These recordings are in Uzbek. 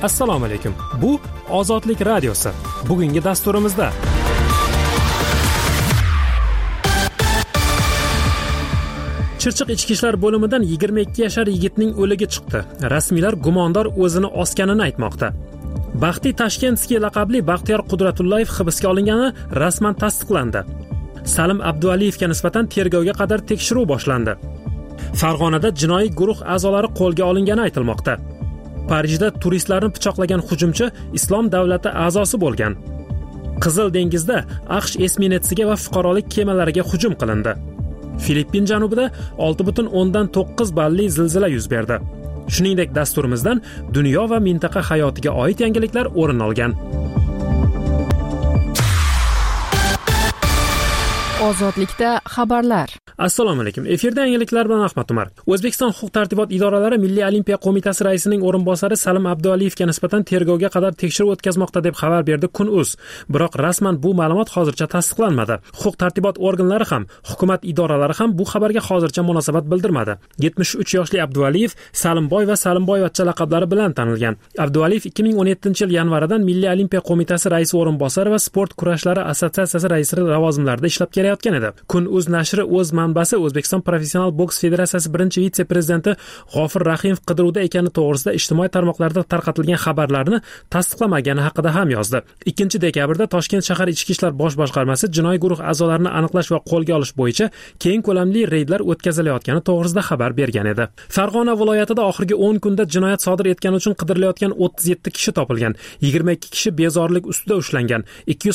Assalomu alaykum. Bu Ozodlik radiosi. Bugungi dasturimizda Chirchiq ichki ishlar bo'limidan 22 yashar yigitning o'ligi chiqdi. Rasmiylar gumondor o'zini osganini aytmoqda. Baxti Tashkentskiy laqabli Baxtiyor Qudratullayev hibsga olingani rasman tasdiqlandi. Salim Abdualiyevga nisbatan tergovga qadar tekshiruv boshlandi. Farg'onada jinoiy guruh a'zolari qo'lga olingani aytilmoqda. Parijda turistlarni pichoqlagan hujumchi Islom davlati a'zosi bo'lgan. Qizil dengizda AQSh esminetsiga va fuqarolik kemalariga hujum qilindi. Filippin janubida 6.9 balli zilzila yuz berdi. Shuningdek, dasturimizdan dunyo va mintaqa hayotiga oid yangiliklar o'rin olgan. Ozodlikda xabarlar. Assalomu alaykum. Efirda yangiliklar bilan Ahmad Umar. O'zbekiston huquq-tartibot idoralari Milliy olimpiya qo'mitasi raisining o'rinbosari Salim Abdualiyevga nisbatan tergovga qadar tekshiruv o'tkazmoqda deb xabar berdi Kun.uz. Biroq rasman bu ma'lumot hozircha tasdiqlanmadi. Huquq-tartibot organlari ham, hukumat idoralari ham bu xabarga hozircha munosabat bildirmadi. 73 yoshli Abdualiyev Salimboy va Salimboyevcha laqablari bilan tanilgan. Abdualiyev 2017-yil yanvaridan Milliy olimpiya qo'mitasi raisi o'rinbosari va sport kurashlari assotsiatsiyasi raisi lavozimlarida ishlab kelayotgan edi. Kun.uz nashri o'z manbasi O'zbekiston Professional boks federatsiyasi birinchi vitse-prezidenti G'ofir Rahimov qidiruvda ekani to'g'risida ijtimoiy tarmoqlarda tarqatilgan xabarlarni tasdiqlamagani haqida ham yozdi. 2-dekabrda Toshkent shahar ichki ishlar bosh boshqarmasi jinoiy guruh a'zolarini aniqlash va qo'lga olish bo'yicha keng ko'lamli reydlar o'tkazilayotgani to'g'risida xabar bergan edi. Farg'ona viloyatida oxirgi 10 kunda jinoyat sodir etgani uchun qidirilayotgan 37 kishi topilgan. 22 kishi bezorilik ustida ushlangan.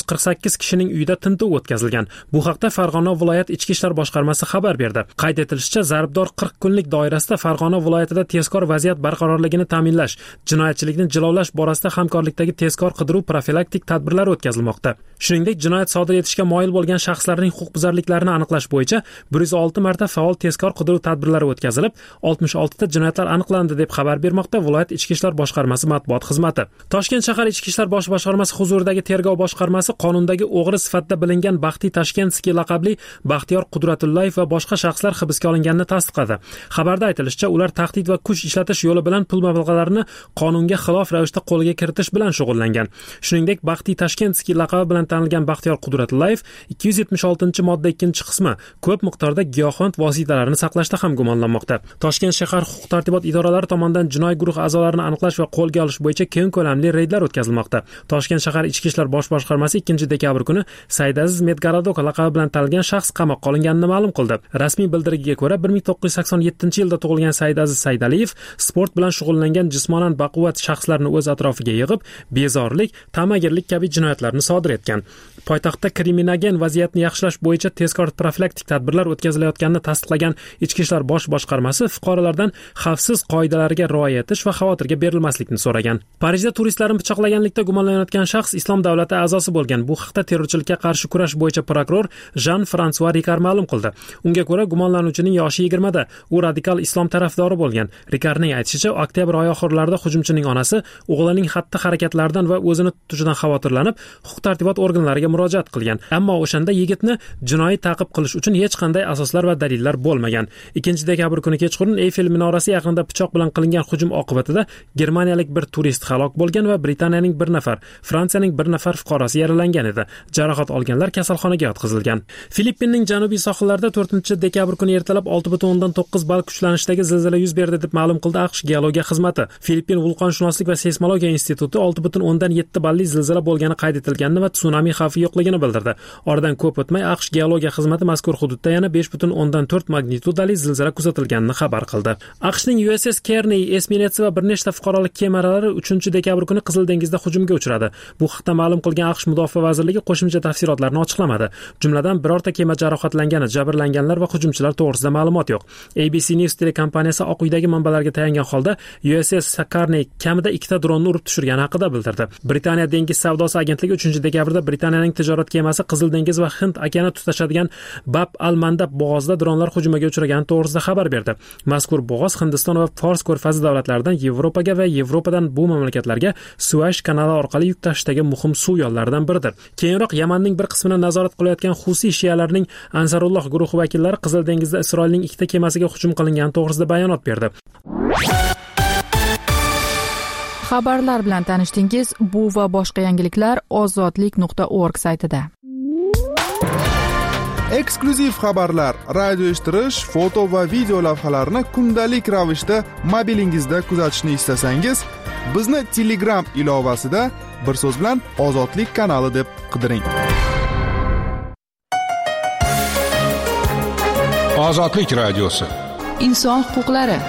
248 kishining uyida tintuv o'tkazilgan. Bu haqda Farg'ona viloyat ichki ishlar boshqarmasi xabar berdi. Qayd etilishicha, zaribdor 40 kunlik doirasida Farg'ona viloyatida tezkor vaziyat barqarorligini ta'minlash, jinoyatchilikni jilovlash borasida hamkorlikdagi tezkor qidiruv profilaktik tadbirlar o'tkazilmoqda. Shuningdek, jinoyat sodir etishga moyil bo'lgan shaxslarning huquqbuzarliklarini aniqlash bo'yicha 106 marta faol tezkor qidiruv tadbirlari o'tkazilib, 66 ta jinoyatlar aniqlandi deb xabar bermoqda viloyat ichki ishlar boshqarmasi matbuot xizmati. Toshkent shahar ichki ishlar bosh boshqarmasi huzuridagi tergov boshqarmasi qonundagi o'g'ri sifatida bilingan Baxti Tashkentskiy laqabli Baxtiyor Qudratullayev va boshqa shaxslar hibsga olinganini tasdiqladi. Xabarda aytilishicha, ular tahdid va kuch ishlatish yo'li bilan pul mablag'larini qonunga xilof ravishda qo'lga kiritish bilan shug'ullangan. Shuningdek, Baxti Tashkentskiy laqabi bilan tanilgan Baxtiyor Qudratullayev 276-modda 2-qismi ko'p miqdorda giyohvand vositalarini saqlashda ham gumonlanmoqda. Toshkent shahar huquq-tartibot idoralari tomonidan jinoiy guruh a'zolarini aniqlash va qo'lga olish bo'yicha keng ko'lamli reydlar o'tkazilmoqda. Toshkent shahar ichki ishlar bosh boshqarmasi 2-dekabr kuni Saydaziz Medgaradok laqabi bilan tanilgan shaxs qamoqqa olinganini ma'lum qildi. Rasmiy bildirigiga ko'ra 1987-yilda tug'ilgan Saydaziz Saydaliyev sport bilan shug'ullangan jismonan baquvvat shaxslarni o'z atrofiga yig'ib, bezorilik, ta'magirlik kabi jinoyatlarni sodir etgan. Poytaxtda kriminogen vaziyatni yaxshilash bo'yicha tezkor profilaktik tadbirlar o'tkazilayotganini tasdiqlagan Ichki ishlar bosh boshqarmasi fuqarolardan xavfsiz qoidalarga rioya etish va xavotirga berilmaslikni so'ragan. Parijda turistlarni pichoqlaganlikda gumonlanayotgan shaxs Islom davlati a'zosi bo'lgan. Bu haqda terrorchilikka qarshi kurash bo'yicha prokuror Jean-François Ricard ma'lum qildi. Unga ko'ra, gumonlanuvchining yoshi 20 da. U radikal islom tarafdori bo'lgan. Ricardning aytishicha, oktyabr oyi oxirlarida hujumchining onasi o'g'lining xatti-harakatlaridan va o'zini tutishidan xavotirlanib, huquq-tartibot organlariga murojaat qilgan. Ammo o'shanda yigitni jinoiy ta'qib qilish uchun hech qanday asoslar va dalillar bo'lmagan. 2-dekabr kuni kechqurun Eyfel minorasi yaqinida pichoq bilan qilingan hujum oqibatida germaniyalik bir turist halok bo'lgan va Britaniyaning bir nafar, Fransiyaning bir nafar fuqarosi yaralangan edi. Jarohat olganlar kasalxonaga yotqizilgan. Filippinning janubiy sohillarida 4-dekabr kuni ertalab 6.9 ball kuchlanishdagi zilzila yuz berdi deb ma'lum qildi AQSh geologiya xizmati. Filippin vulqonshunoslik va seysmologiya instituti 6.7 balli zilzila bo'lgani qayd etilganini va tsunami xavfi yo'qligini bildirdi. Oradan ko'p o'tmay AQSh geologiya xizmati mazkur hududda yana 5.4 magnitudali zilzila kuzatilganini xabar qildi. AQShning USS Kearney esminetsi va bir nechta fuqarolik kemalari 3-dekabr kuni Qizil dengizda hujumga uchradi. Bu haqda ma'lum qilgan AQSh mudofaa vazirligi qo'shimcha tafsilotlarni ochiqlamadi. Jumladan birorta kema jarohatlangani, jabrlanganlar va hujumchilar to'g'risida ma'lumot yo'q. ABC News telekompaniyasi Oq uydagi manbalarga tayangan holda USS Kearney kamida 2 ta dronni urib tushirgani haqida bildirdi. Britaniya dengiz savdosi agentligi 3-dekabrda Britaniyaning tijorat kemasi Qizil dengiz va Hind okeani tutashadigan Bab al-Mandab bo'g'ozida dronlar hujumiga uchragani to'g'risida xabar berdi. Mazkur bo'g'oz Hindiston va Fors ko'rfazi davlatlaridan Yevropaga va Yevropadan bu mamlakatlarga Suash kanali orqali yuk tashishdagi muhim suv yo'llaridan biridir. Keyinroq Yamanning bir qismini nazorat qilayotgan Husi shiyalarning Ansarulloh guruhi vakillari Qizil dengizda Isroilning 2 ta kemasiga hujum qilingani to'g'risida bayonot berdi. Xabarlar bilan tanishdingiz. Bu va boshqa yangiliklar ozodlik.org saytida. Eksklyuziv xabarlar, radio eshittirish, foto va video lavhalarni kundalik ravishda mobilingizda kuzatishni istasangiz, bizni Telegram ilovasida bir so'z bilan Ozodlik kanali deb qidiring. Ozodlik radiosi. Inson huquqlari.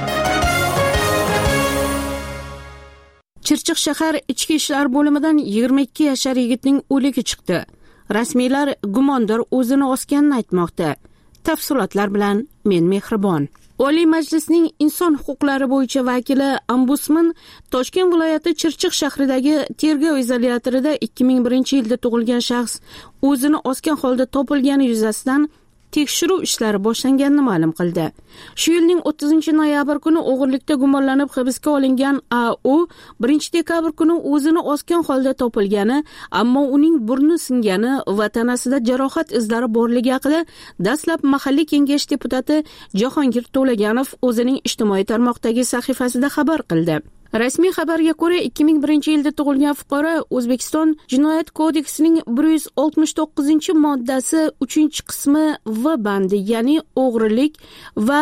Chirchiq shahar ichki ishlar bo'limidan 22 yashar yigitning o'ligi chiqdi. Rasmiylar gumondor o'zini osganini aytmoqda. Tafsilotlar bilan men Mehribon. Oliy Majlisning inson huquqlari bo'yicha vakili Ombudsman Toshkent viloyati Chirchiq shahridagi tergov izolyatorida 2001-yilda tug'ilgan shaxs o'zini osgan holda topilgani yuzasidan tekshiruv ishlari boshlanganini ma'lum qildi. Shu yilning 30-noyabr kuni o'g'irlikda gumonlanib hibsga olingan A.O. 1-dekabr kuni o'zini osgan holda topilgani, ammo uning burni singani va tanasida jarohat izlari borligi haqida dastlab mahalliy kengash deputati Jahongir To'laganov o'zining ijtimoiy tarmoqdagi sahifasida xabar qildi. Rasmiy xabarga ko'ra 2001-yilda tug'ilgan fuqaro O'zbekiston Jinoyat kodeksining 169-moddasi 3-qismi V bandi, ya'ni o'g'rilik va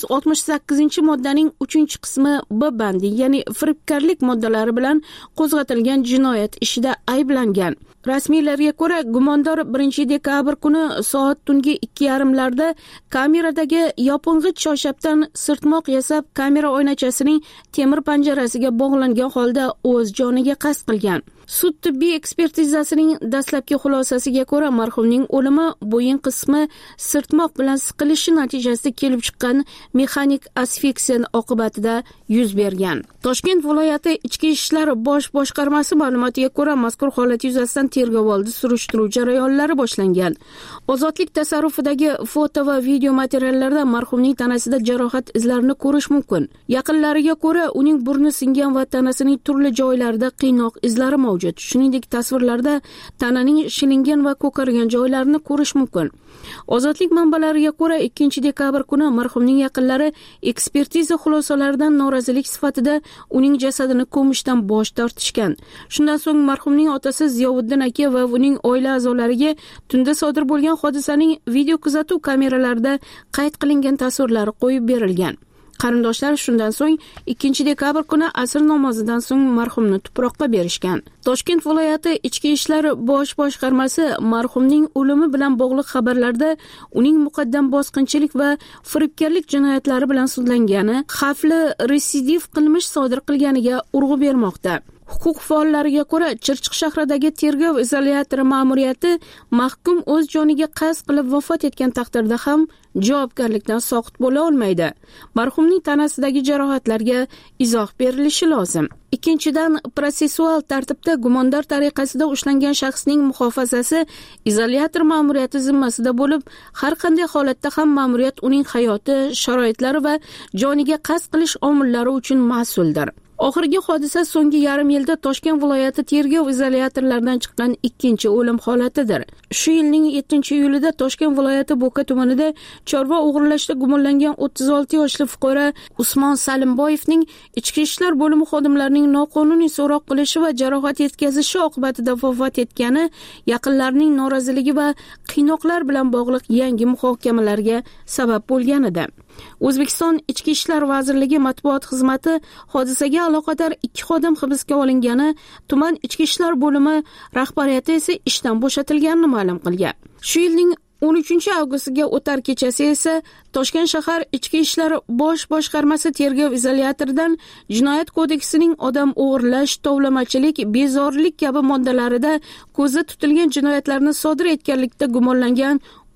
168-moddaning 3-qismi B bandi, ya'ni firibgarlik moddalari bilan qo'zg'atilgan jinoyat ishida ayblangan. Rasmiylarga ko'ra, gumondor 1-dekabr kuni soat tungi 2:30larda kameradagi yoping'ich choyshabdan sirtmoq yasab, kamera oynachasining temir panjarasiga bog'langan holda o'z joniga qasd qilgan. Sud tibbiy ekspertizasining dastlabki xulosasiga ko'ra, marhumning o'limi bo'yin qismi sirtmoq bilan siqilishi natijasida kelib chiqqan mexanik asfiksiya oqibatida yuz bergan. Toshkent viloyati Ichki ishlar bosh boshqarmasi ma'lumotiga ko'ra, mazkur holat yuzasidan tergovoldi surishtiruv jarayonlari boshlangan. Ozodlik tasarrufidagi foto va video materiallarda marhumning tanasida jarohat izlarini ko'rish mumkin. Yaqinlariga ko'ra, uning burni singan va tanasining turli joylarida qiynoq izlari mavjud. Shuningdek, tasvirlarda tananing shilingan va ko'kargan joylarini ko'rish mumkin. Ozodlik manbalariga ko'ra, 2-dekabr kuni marhumning yaqinlari ekspertiza xulosalaridan norozilik sifatida uning jasadini ko'mishdan bosh tortishgan. Shundan so'ng marhumning otasi Ziyovuddin aka va uning oila a'zolariga tunda sodir bo'lgan hodisaning video kuzatuv kameralarida qayd qilingan tasvirlari qo'yib berilgan. Qarindoshlar shundan so'ng 2-dekabr kuni asr namozidan so'ng marhumni tuproqqa berishgan. Toshkent viloyati Ichki ishlar bosh boshqarmasi marhumning o'limi bilan bog'liq xabarlarda uning muqaddam bosqinchilik va firibgarlik jinoyatlari bilan sudlangani, xavfli residiv qilmish sodir qilganiga urg'u bermoqda. Huquq faollariga ko'ra, Chirchiq shahridagi tergov izolyatori ma'muriyati mahkum o'z joniga qasd qilib vafot etgan taqdirda ham javobgarlikdan soqit bo'la olmaydi. Marhumning tanasidagi jarohatlarga izoh berilishi lozim. Ikkinchidan, protsessual tartibda gumondor tariqasida ushlangan shaxsning muhofazasi izolyator ma'muriyati zimmasida bo'lib, har qanday holatda ham ma'muriyat uning hayoti, sharoitlari va joniga qasd qilish omillari uchun mas'uldir. Oxirgi hodisa so'nggi yarim yilda Toshkent viloyati tergov izolyatorlaridan chiqqan ikkinchi o'lim holatidir. Shu yilning 7-iyulida Toshkent viloyati Bo'ka tumanida chorva o'g'irlashda gumonlangan 36 yoshli fuqaro Usmon Salimboyevning ichki ishlar bo'limi xodimlarining noqonuniy so'roq qilishi va jarohat yetkazishi oqibatida vafot etgani yaqinlarining noroziligi va qiynoqlar bilan bog'liq yangi muhokamalarga sabab bo'lgan edi. O'zbekiston Ichki ishlar vazirligi matbuot xizmati hodisaga aloqador 2 xodim hibsga olingani, tuman ichki ishlar bo'limi rahbariyati esa ishdan bo'shatilganini ma'lum qilgan. Shu yilning 13-avgustga o'tar kechasi esa Toshkent shahar ichki ishlar bosh boshqarmasi tergov izolyatoridan Jinoyat kodeksining odam o'g'irlash, tovlamachilik, bezorilik kabi moddalarida ko'zda tutilgan jinoyatlarni sodir etganlikda gumonlangan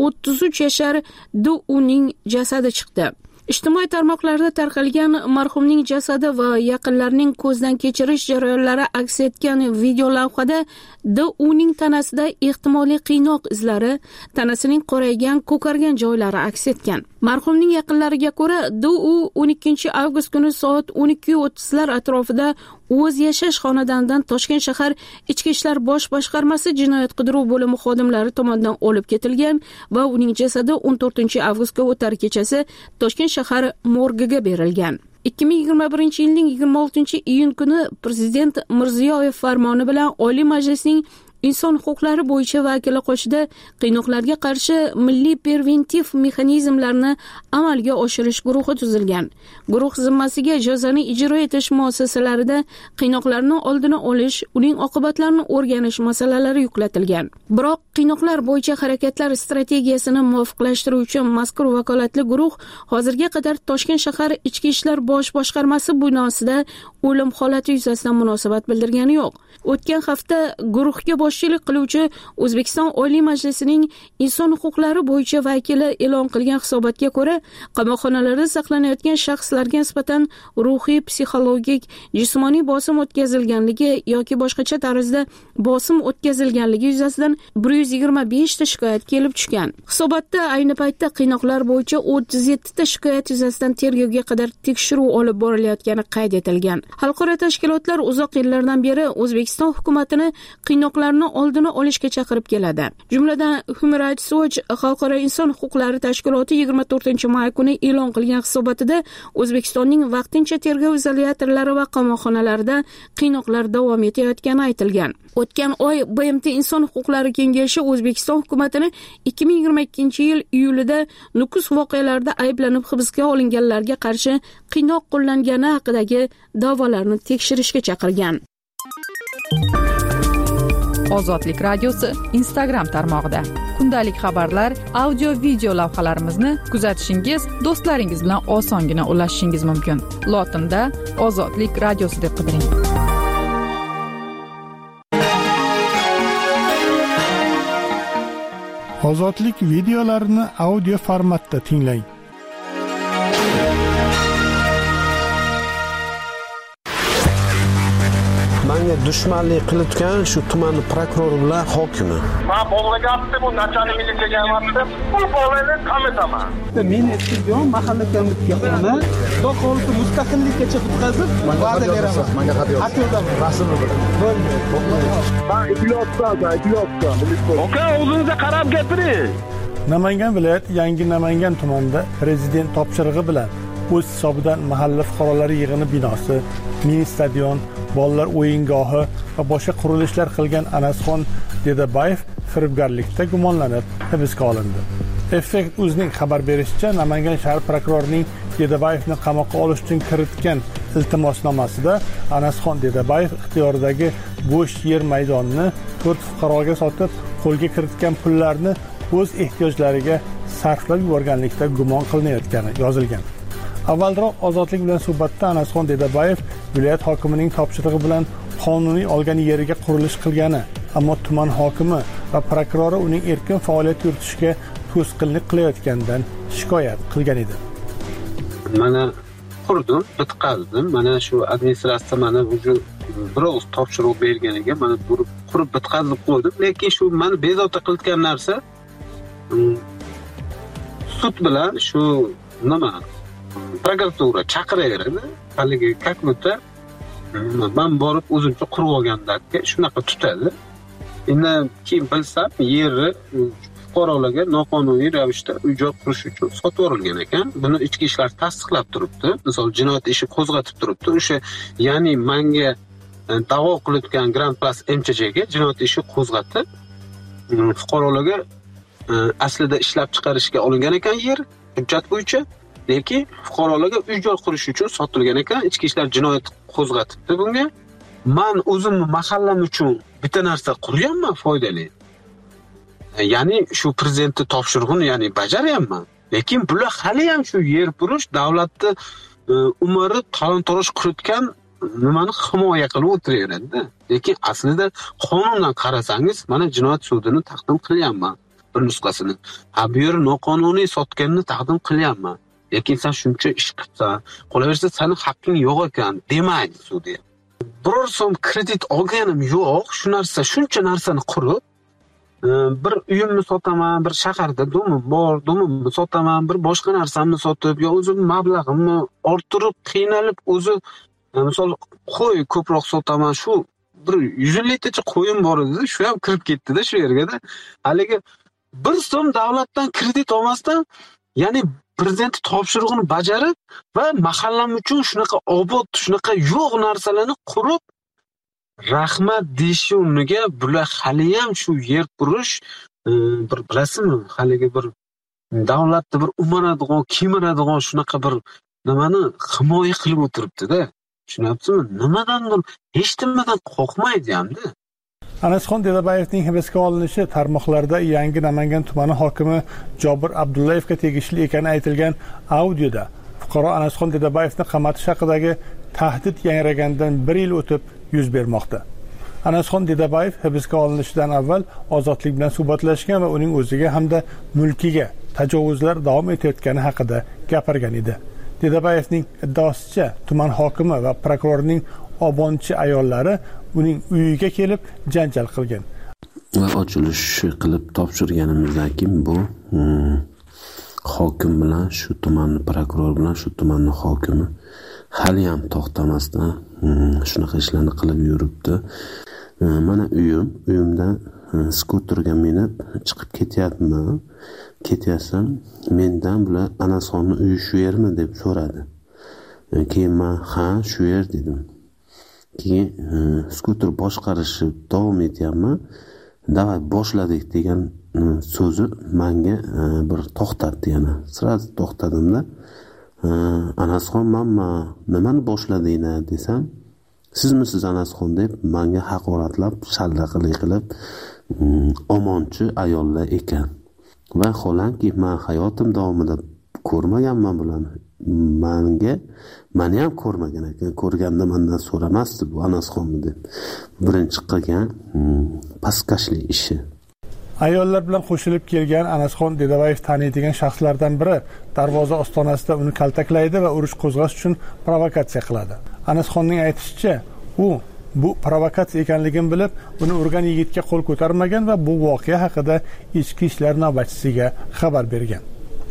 33 yashar D.U.ning jasadi chiqdi. Ijtimoiy tarmoqlarda tarqalgan marhumning jasadi va yaqinlarining ko'zdan kechirish jarayonlari aks etgan video lavhada D.U.ning tanasida ehtimoliy qiynoq izlari, tanasining qoraygan, ko'kargan joylari aks etgan. Marhumning yaqinlariga ko'ra, D.U. 12 avgust kuni soat 12:30lar atrofida o'z yashash xonadonidan Toshkent shahar ichki ishlar bosh boshqarmasi jinoyat qidiruv bo'limi xodimlari tomonidan olib ketilgan va uning jasadi 14 avgustga o'tar kechasi Toshkent shahar morgiga berilgan. 2021-yilning 26-iyun kuni Prezident Mirziyoyev farmoni bilan Oliy Majlisning inson huquqlari bo'yicha vakili qo'shida qiynoqlarga qarshi milliy preventiv mexanizmlarni amalga oshirish guruhi tuzilgan. Guruh zimmasiga jazoni ijro etish muassasalarida qiynoqlarni oldini olish, uning oqibatlarini o'rganish masalalari yuklatilgan. Biroq qiynoqlar bo'yicha harakatlar strategiyasini muvofiqlashtiruvchi mazkur vakolatli guruh hozirga qadar Toshkent shahar Ichki ishlar bosh boshqarmasi binosida o'lim holati yuzasidan munosabat bildirgani yo'q. O'tgan hafta guruhga boshchilik qiluvchi O'zbekiston Oliy Majlisining inson huquqlari bo'yicha vakili e'lon qilgan hisobotga ko'ra, qamoqxonalarda saqlanayotgan shaxslarga nisbatan ruhiy, psixologik, jismoniy bosim o'tkazilganligi yoki boshqacha tarzda bosim o'tkazilganligi yuzasidan 125 ta shikoyat kelib tushgan. Hisobotda ayni paytda qiynoqlar bo'yicha 37 ta shikoyat yuzasidan tergovga qadar tekshiruv olib borilayotgani qayd etilgan. Xalqaro tashkilotlar uzoq yillardan beri O'zbekiston hukumatini qiynoqlarni oldini olishga chaqirib keladi. Jumladan Human Rights Watch Xalqaro inson huquqlari tashkiloti 24-may kuni e'lon qilgan hisobotida O'zbekistonning vaqtincha tergov izolyatorlari va qamoqxonalarida qiynoqlar davom etayotgani aytilgan. O'tgan oy BMT Inson huquqlari kengashi O'zbekiston hukumatini 2022-yil iyulida Nukus voqealarida ayblanib hibsga olinganlarga qarshi qiynoq qo'llangani haqidagi da'volarni tekshirishga chaqirgan. Ozodlik radiosi Instagram tarmog'ida kundalik xabarlar, audio, video lavhalarimizni kuzatishingiz, do'stlaringiz bilan osongina ulashishingiz mumkin. Lotinda Ozodlik radiosi deb qidiring. Ozodlik videolarini audio formatda tinglang. Menga dushmanlik qilayotgan shu tuman prokurori bilan hokimi. Men bog'laga oldim, bu nachalnik militsiyaga oldim. Bu bog'larni qametaman. Men aytdim, mahalla komitiga uni doqolni mustaqillikkacha o'tkazib, va'da beraman. Menga xat yo'q. Rasmni bo'ldi. Men ilyosdan. Oka, o'zingizga qarab gapiring. Namangan viloyat Yangi Namangan tumanida prezident topshirig'i bilan o'z hisobidan mahalla fuqarolari yig'ini binosi, mini stadion, bolalar o'yingohi va boshqa qurilishlar qilgan Anasxon Dedabayev firibgarlikda gumonlanib hibsga olindi. Effekt o'zining xabar berishicha, Namangan shahar prokurorining Dedabayevni qamoqqa olish uchun kiritgan iltimosnomasida Anasxon Dedabayev ixtiyoridagi bo'sh yer maydonini 4 fuqaroga sotib, qo'lga kiritgan pullarni o'z ehtiyojlariga sarflab yuborganlikda gumon qilinayotgani yozilgan. Avvalroq Ozodlik bilan suhbatda Anasxon Dedabayev viloyat hokimining topshirig'i bilan qonuniy olgan yeriga qurilish qilgani, ammo tuman hokimi va prokurori uning erkin faoliyat yuritishiga to'sqinlik qilayotganidan shikoyat qilgan edi. Mana qurdim, bitqazdim. Mana shu administratsiya mana o'sha biroz topshiriq berganiga mana qurib bitqazib qo'ydim, lekin shu meni bezovta qilayotgan narsa sud bilan shu nima prokuratura chaqiraveradi. Haligi kakmutda men borib o'zimcha qurib olgandakka shunaqa tutadi. Endi keyin bilsam, yeri fuqarolarga noqonuniy ravishda uy-joy qurish uchun sotib yuborilgan ekan. Buni ichki ishlar tasdiqlab turibdi. Misol jinoyat ishi qo'zg'atib turibdi. O'sha, ya'ni menga da'vo qilayotgan Grand Plus MCHga jinoyat ishi qo'zg'atib fuqarolarga aslida ishlab chiqarishga olingan ekan yer hujjat bo'yicha. Lekin fuqarolarga uy-joy qurish uchun sotilgan ekan. Ichki ishlar jinoyat qo'zg'atibdi bunga. Men o'zimni mahallam uchun bitta narsa qurganman foydali. Ya'ni shu prezidentning topshirig'ini ya'ni bajaryapman. Lekin bular hali ham shu yer purish, davlatni umri talon-toroj qilayotgan nimani himoya qilib o'tiraveradi. Lekin aslida qonundan qarasangiz, mana jinoyat sudini taqdim qilyapman bir nusxasini. Bu yer noqonuniy sotganini taqdim qilyapman. Lekin sen shuncha ish qilsan, qolaversa sening haqqing yo'q ekan demaydi sudya. Biror so'm kredit olganim yo'q, shu narsa shuncha narsani qurib, bir uyimni sotaman, bir shaharda domim bor, domimni sotaman, bir boshqa narsamni sotib, yo o'zim mablag'imni orttirib, qiynalib o'zi misol qo'y ko'proq sotaman, shu bir 100 litrcha qo'yim bor edi, shu ham kirib ketdi-da shu yerga-da. Haligi bir so'm davlatdan kredit olmasdan, ya'ni prezident topshirig'ini bajarib va mahallam uchun shunaqa obod, shunaqa yo'q narsalarni qurib rahmat deyishi o'rniga bular haliyam shu yer qurish bir bilasizmi, haligi bir davlatni bir umaradigan, kemiradigan shunaqa bir nimani himoya qilib o'tiribdi-da. Tushunyapsizmi? Nimadandir hech nimadan qo'rqmaydi hamda. Anasxon Dedabayevning hibsga olinishi tarmoqlarda yangi Namangan tumani hokimi Jobir Abdullayevga tegishli ekani aytilgan audioda fuqaro Anasxon Dedabayevni qamatish haqidagi tahdid yangragandan 1 yil o'tib yuz bermoqda. Anasxon Dedabayev hibsga olinishidan avval Ozodlik bilan suhbatlashgan va uning o'ziga hamda mulkiga tajovuzlar davom etayotgani haqida gapirgan edi. Dedabayevning iddaosicha tuman hokimi va prokurorning obonchi ayollari uning uyiga kelib janjal qilgan. Va ochilish qilib topshirganimizdan keyin bu hokim bilan shu tumanni prokuror bilan shu tumanni hokimi hali ham to'xtamasdan shunaqa ishlarni qilib yuribdi. Mana uyimda skuterga minib chiqib ketyapman. Ketyapsam mendan bular Anasxonni uyi shu yermi deb so'radi. Keyin men ha shu yer dedim. Keyin skuter boshqarishni davom etyapman. Davay boshladik degan so'zi menga bir to'xtatdi yana. Sirasi to'xtadimda Anasxon mamma nimani boshladinglar desam, sizmisiz Anasxon deb menga haqoratlab, shallaqlik qilib omonchi ayollar ekan. Va xolanki men hayotim davomida ko'rmaganman bularni. Meni ham ko'rmagan ekan. Ko'rganda mendan so'ramasdi bu Anasxonmi deb. Birinchi qilgan pastkashlik ishi. Ayollar bilan qo'shilib kelgan Anasxon Dedabayev taniydigan shaxslardan biri darvoza ostonasida uni kaltaklaydi va urush qo'zg'ash uchun provokatsiya qiladi. Anasxonning aytishicha, u bu provokatsiya ekanligini bilib, uni urgan yigitga qo'l ko'tarmagan va bu voqea haqida ichki ishlar navbatchisiga xabar bergan.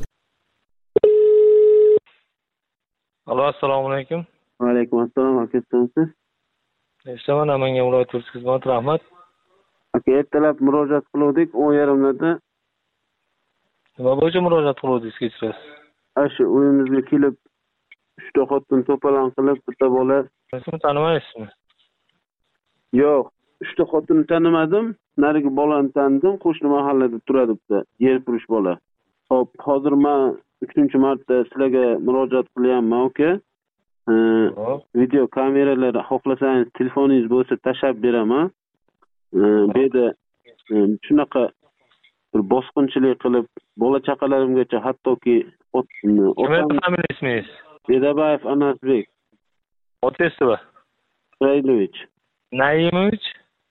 Alo, assalomu alaykum. Va alaykum assalom, akasiz. Eshitaman, Namangan viloyati turk xizmati, rahmat. Aka, ertalab murojaat qildik 10:30da. Nima bo'yicha murojaat qildingiz kechirasiz? Shu uyimizga kelib 3 ta xotin to'polon qilib, bitta bola. Sizni tanimaysizmi? Yo'q, 3 ta xotinni tanimadim, narigi bolani tanidim, qo'shni mahallada turadi bitta yer purish bola. Xo'p, hozir men 3-marta sizlarga murojaat qilyapman, aka. Video kameralar xohlasangiz telefoningiz bo'lsa tashab beraman. Bu yerda shunaqa bir bosqinchilik qilib, bola chaqalarimgacha hattoki ismingiz? Dedabayev Anasbek. Otasiz-mi? Isroilovich. Naimovich?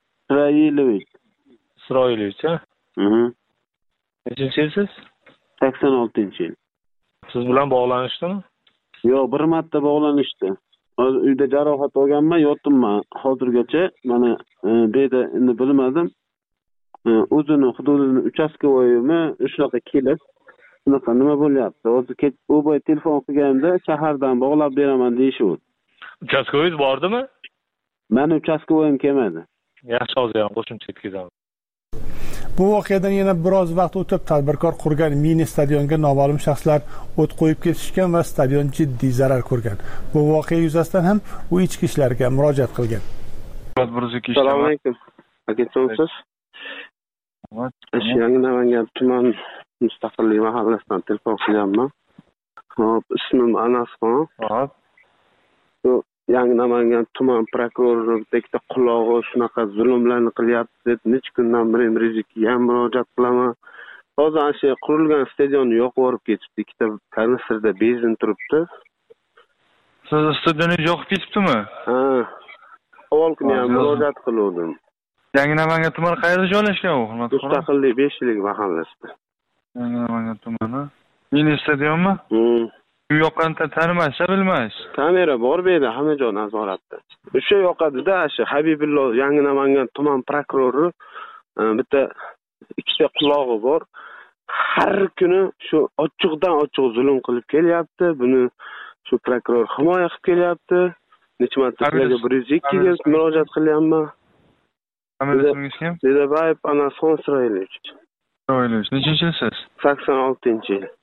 Isroilovich, ha? Nechinchi yilsiz? 86-yil. Siz bilan bog'lanishdimi? Yo'q, bir marta bog'lanishdi. Hozir uyda jarohat olganman, yotibman hozirgacha. Mana bu yerda endi bilmadim. O'zini hududini uchastkovoyimi shunaqa kelib, shunaqa nima bo'lyapti? Hozir u boy telefon qilganda shahardan bog'lab beraman deyishdi. Uchastkovoyingiz bordimi? Meni uchastkovoyim kelmadi. Yaxshi, hozir ham qo'shimcha yetkazaman. Bu voqeadan yana biroz vaqt o'tib tadbirkor qurgan mini stadionga noma'lum shaxslar o't qo'yib ketishgan va stadion jiddiy zarar ko'rgan. Bu voqea yuzasidan ham u ichki ishlarga murojaat qilgan. Assalomu alaykum. Akasiz. Yangi Namangan tuman mustaqillik mahallasidan telefon qilyapman. Hop, ismim Anasxon. Hop. Yangi Namangan tuman prokurori bitta qulog'i shunaqa zulmlarni qilyapti deb necha kundan beri Rizikga murojaat qilaman. Hozir shu qurilgan stadionni yoqib yorib ketibdi. Ikkita kanistrda benzin turibdi. Siz stadionni yoqib ketibdimi? Ha. Avval kuni ham murojaat qildim. Yangi Namangan tumani qayerda joylashgan u? Mustaqillik 5-yillik mahallasida. Yangi Namangan tumani. Mini stadionmi? U yoqqanda tanimaysiz, bilmaysiz. Kamera bor bu yerda, hammajon nazoratda. O'sha yoqadida shu Habibullo Yangi Namangan tuman prokurori bitta ikkita qulog'i bor. Har kuni shu ochiqdan ochiq zulm qilib kelyapti. Buni shu prokuror himoya qilib kelyapti. Necha marta sizlarga 102 ga murojaat qilyapman. Familiyangiz kim? Dedabayev Anasxon Isroilovich. Isroilovich. Nechinchi yilsiz? 86-yil.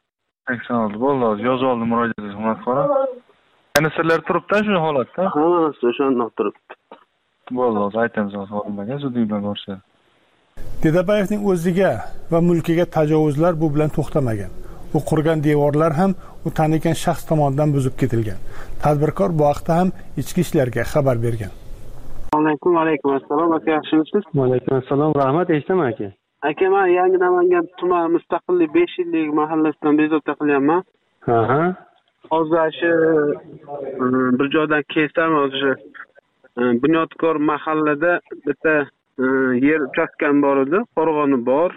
86 bo'ldi, yozib oldim murojaat xizmatkori. Yana sizlar turibdi shu holatda? Hammasi o'shandoq turibdi. Bo'ldi, aytamiz hozir sudga bilan borsa. Dedabayevning o'ziga va mulkiga tajovuzlar bu bilan to'xtamagan. U qurgan devorlar ham u tanigan shaxs tomonidan buzib ketilgan. Tadbirkor bu haqda ham ichki ishlarga xabar bergan. Alaykum assalom, aka yaxshimisiz? Alaykum assalom, rahmat, eshitaman aka. Aka, men yangi Namangan tuman mustaqillik 5 yillik mahallasidan bezovta qilyapman. Hozir shu bir joydan kelsam, hozir Bunyodkor mahallada bitta yer uchastkam bor edi, qo'rg'oni bor.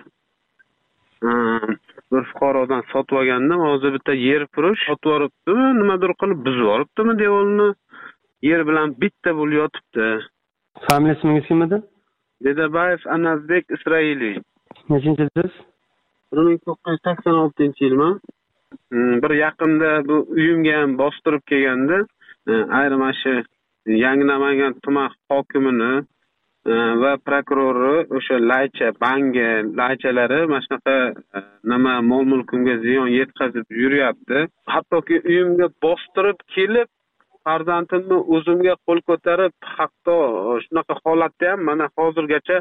Bir fuqarodan sotib olgandim, hozir bitta yer furush sotib yoribdimi, nimadir qilib buzib yoribdimi devorni. Yer bilan bitta bo'lib yotibdi. Familiyangiz kim edi? Dedabayev Anazbek Isroiliy. Nechinchisiz? 1986-yilman. Bir yaqinda bu uyimga ham bostirib kelganda, ayrim shu Yangi Namangan tuman hokimini va prokurori o'sha laycha, bangi laychalari mana shunaqa nima mol-mulkimga ziyon yetkazib yuryapti. Hattoki uyimga bostirib kelib, farzandimni o'zimga qo'l ko'tarib, hatto shunaqa holatda ham mana hozirgacha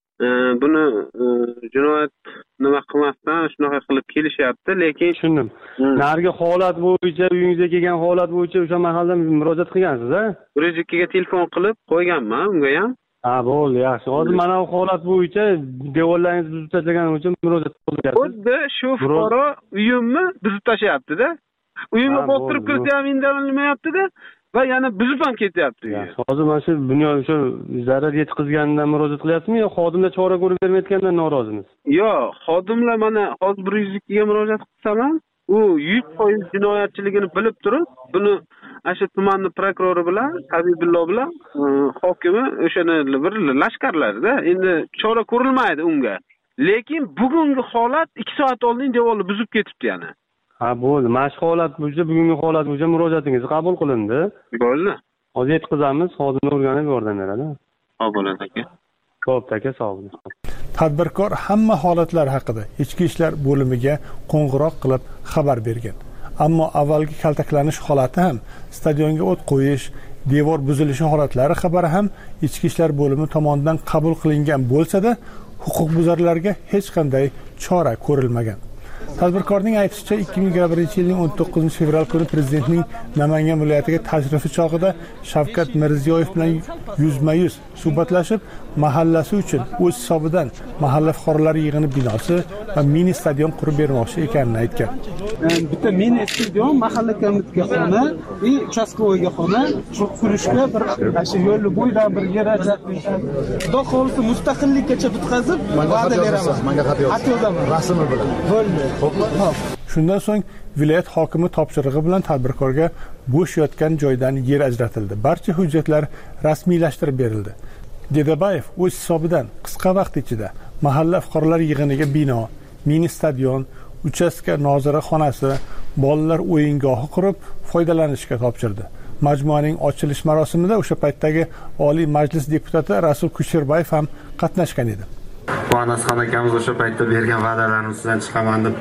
buni jinoyat nima qilmasdan shunaqa qilib kelishyapti, lekin tushundim. Narigi holat bo'yicha, uyingizga kelgan holat bo'yicha o'sha mahallada murojaat qilgansiz-a? 102 ga telefon qilib qo'yganman unga ham. Ha, bo'ldi, yaxshi. Hozir mana bu holat bo'yicha devorlaringizni buzib tashlaganim uchun murojaat qilgansiz. Xuddi shu fuqaro uyimni buzib tashlayapti-da. Uyimga bostirib kirsa ham indamolmayapti-da va yana buzib ham ketyapti. Hozir mana shu dunyo shu zarar yetkazganidan murojaat qilyapsizmi yo xodimlar chora ko'rib bermayotganidan norozimisiz? Yo'q, xodimlar mana hozir 102 ga murojaat qilsam ham, u 100% jinoyatchiligini bilib turib, buni asha tumanni prokurori bilan, Habibullo bilan hokimi o'shani bir lashkarlarda endi chora ko'rilmaydi unga. Lekin bugungi holat 2 soat oldin devorni buzib ketibdi yana. Ha, bo'ldi. Mana shu holat bo'yicha, bugungi holat bo'yicha murojaatingiz qabul qilindi. Bo'ldi. Hozir yetkazamiz, xodimlar o'rganib yordam beradi. Xo'p, bo'ladi aka. Xo'p, aka, sog' bo'ling. Tadbirkor hamma holatlar haqida ichki ishlar bo'limiga qo'ng'iroq qilib xabar bergan. Ammo avvalgi kaltaklanish holati ham, stadionga o't qo'yish, devor buzilishi holatlari xabari ham ichki ishlar bo'limi tomonidan qabul qilingan bo'lsa-da, huquqbuzarlarga hech qanday chora ko'rilmagan. Tadbirkorning aytishicha, 2021-yilning 19-fevral kuni prezidentning Namangan viloyatiga tashrifi chog'ida Shavkat Mirziyoyev bilan yuzma-yuz suhbatlashib, mahallasi uchun o'z hisobidan mahalla fuqarolari yig'ini binosi va mini stadion qurib bermoqchi ekanini aytgan. Bitta mini stadion, mahalla komitetiga xona, uchastkovoyga xona, shu qurishga bir shu yo'l bo'yidan bir yer ajratib, xudo xohlasa mustaqillikkacha bitkazib, va'da beraman. Menga xat yozaman. Rasmi bilan. Bo'ldi. Shundan so'ng viloyat hokimi topshirig'i bilan tadbirkorga bo'sh yotgan joydan yer ajratildi. Barcha hujjatlar rasmiylashtirib berildi. Dedabayev o'z hisobidan qisqa vaqt ichida mahalla fuqarolar yig'iniga bino, mini stadion, uchastka nozira xonasi, bolalar o'yingohi qurib foydalanishga topshirdi. Majmuaning ochilish marosimida o'sha paytdagi Oliy Majlis deputati Rasul Kusherbayev ham qatnashgan edi. Bu Anasxon akamiz o'sha paytda bergan va'dalarimiz ustidan chiqaman deb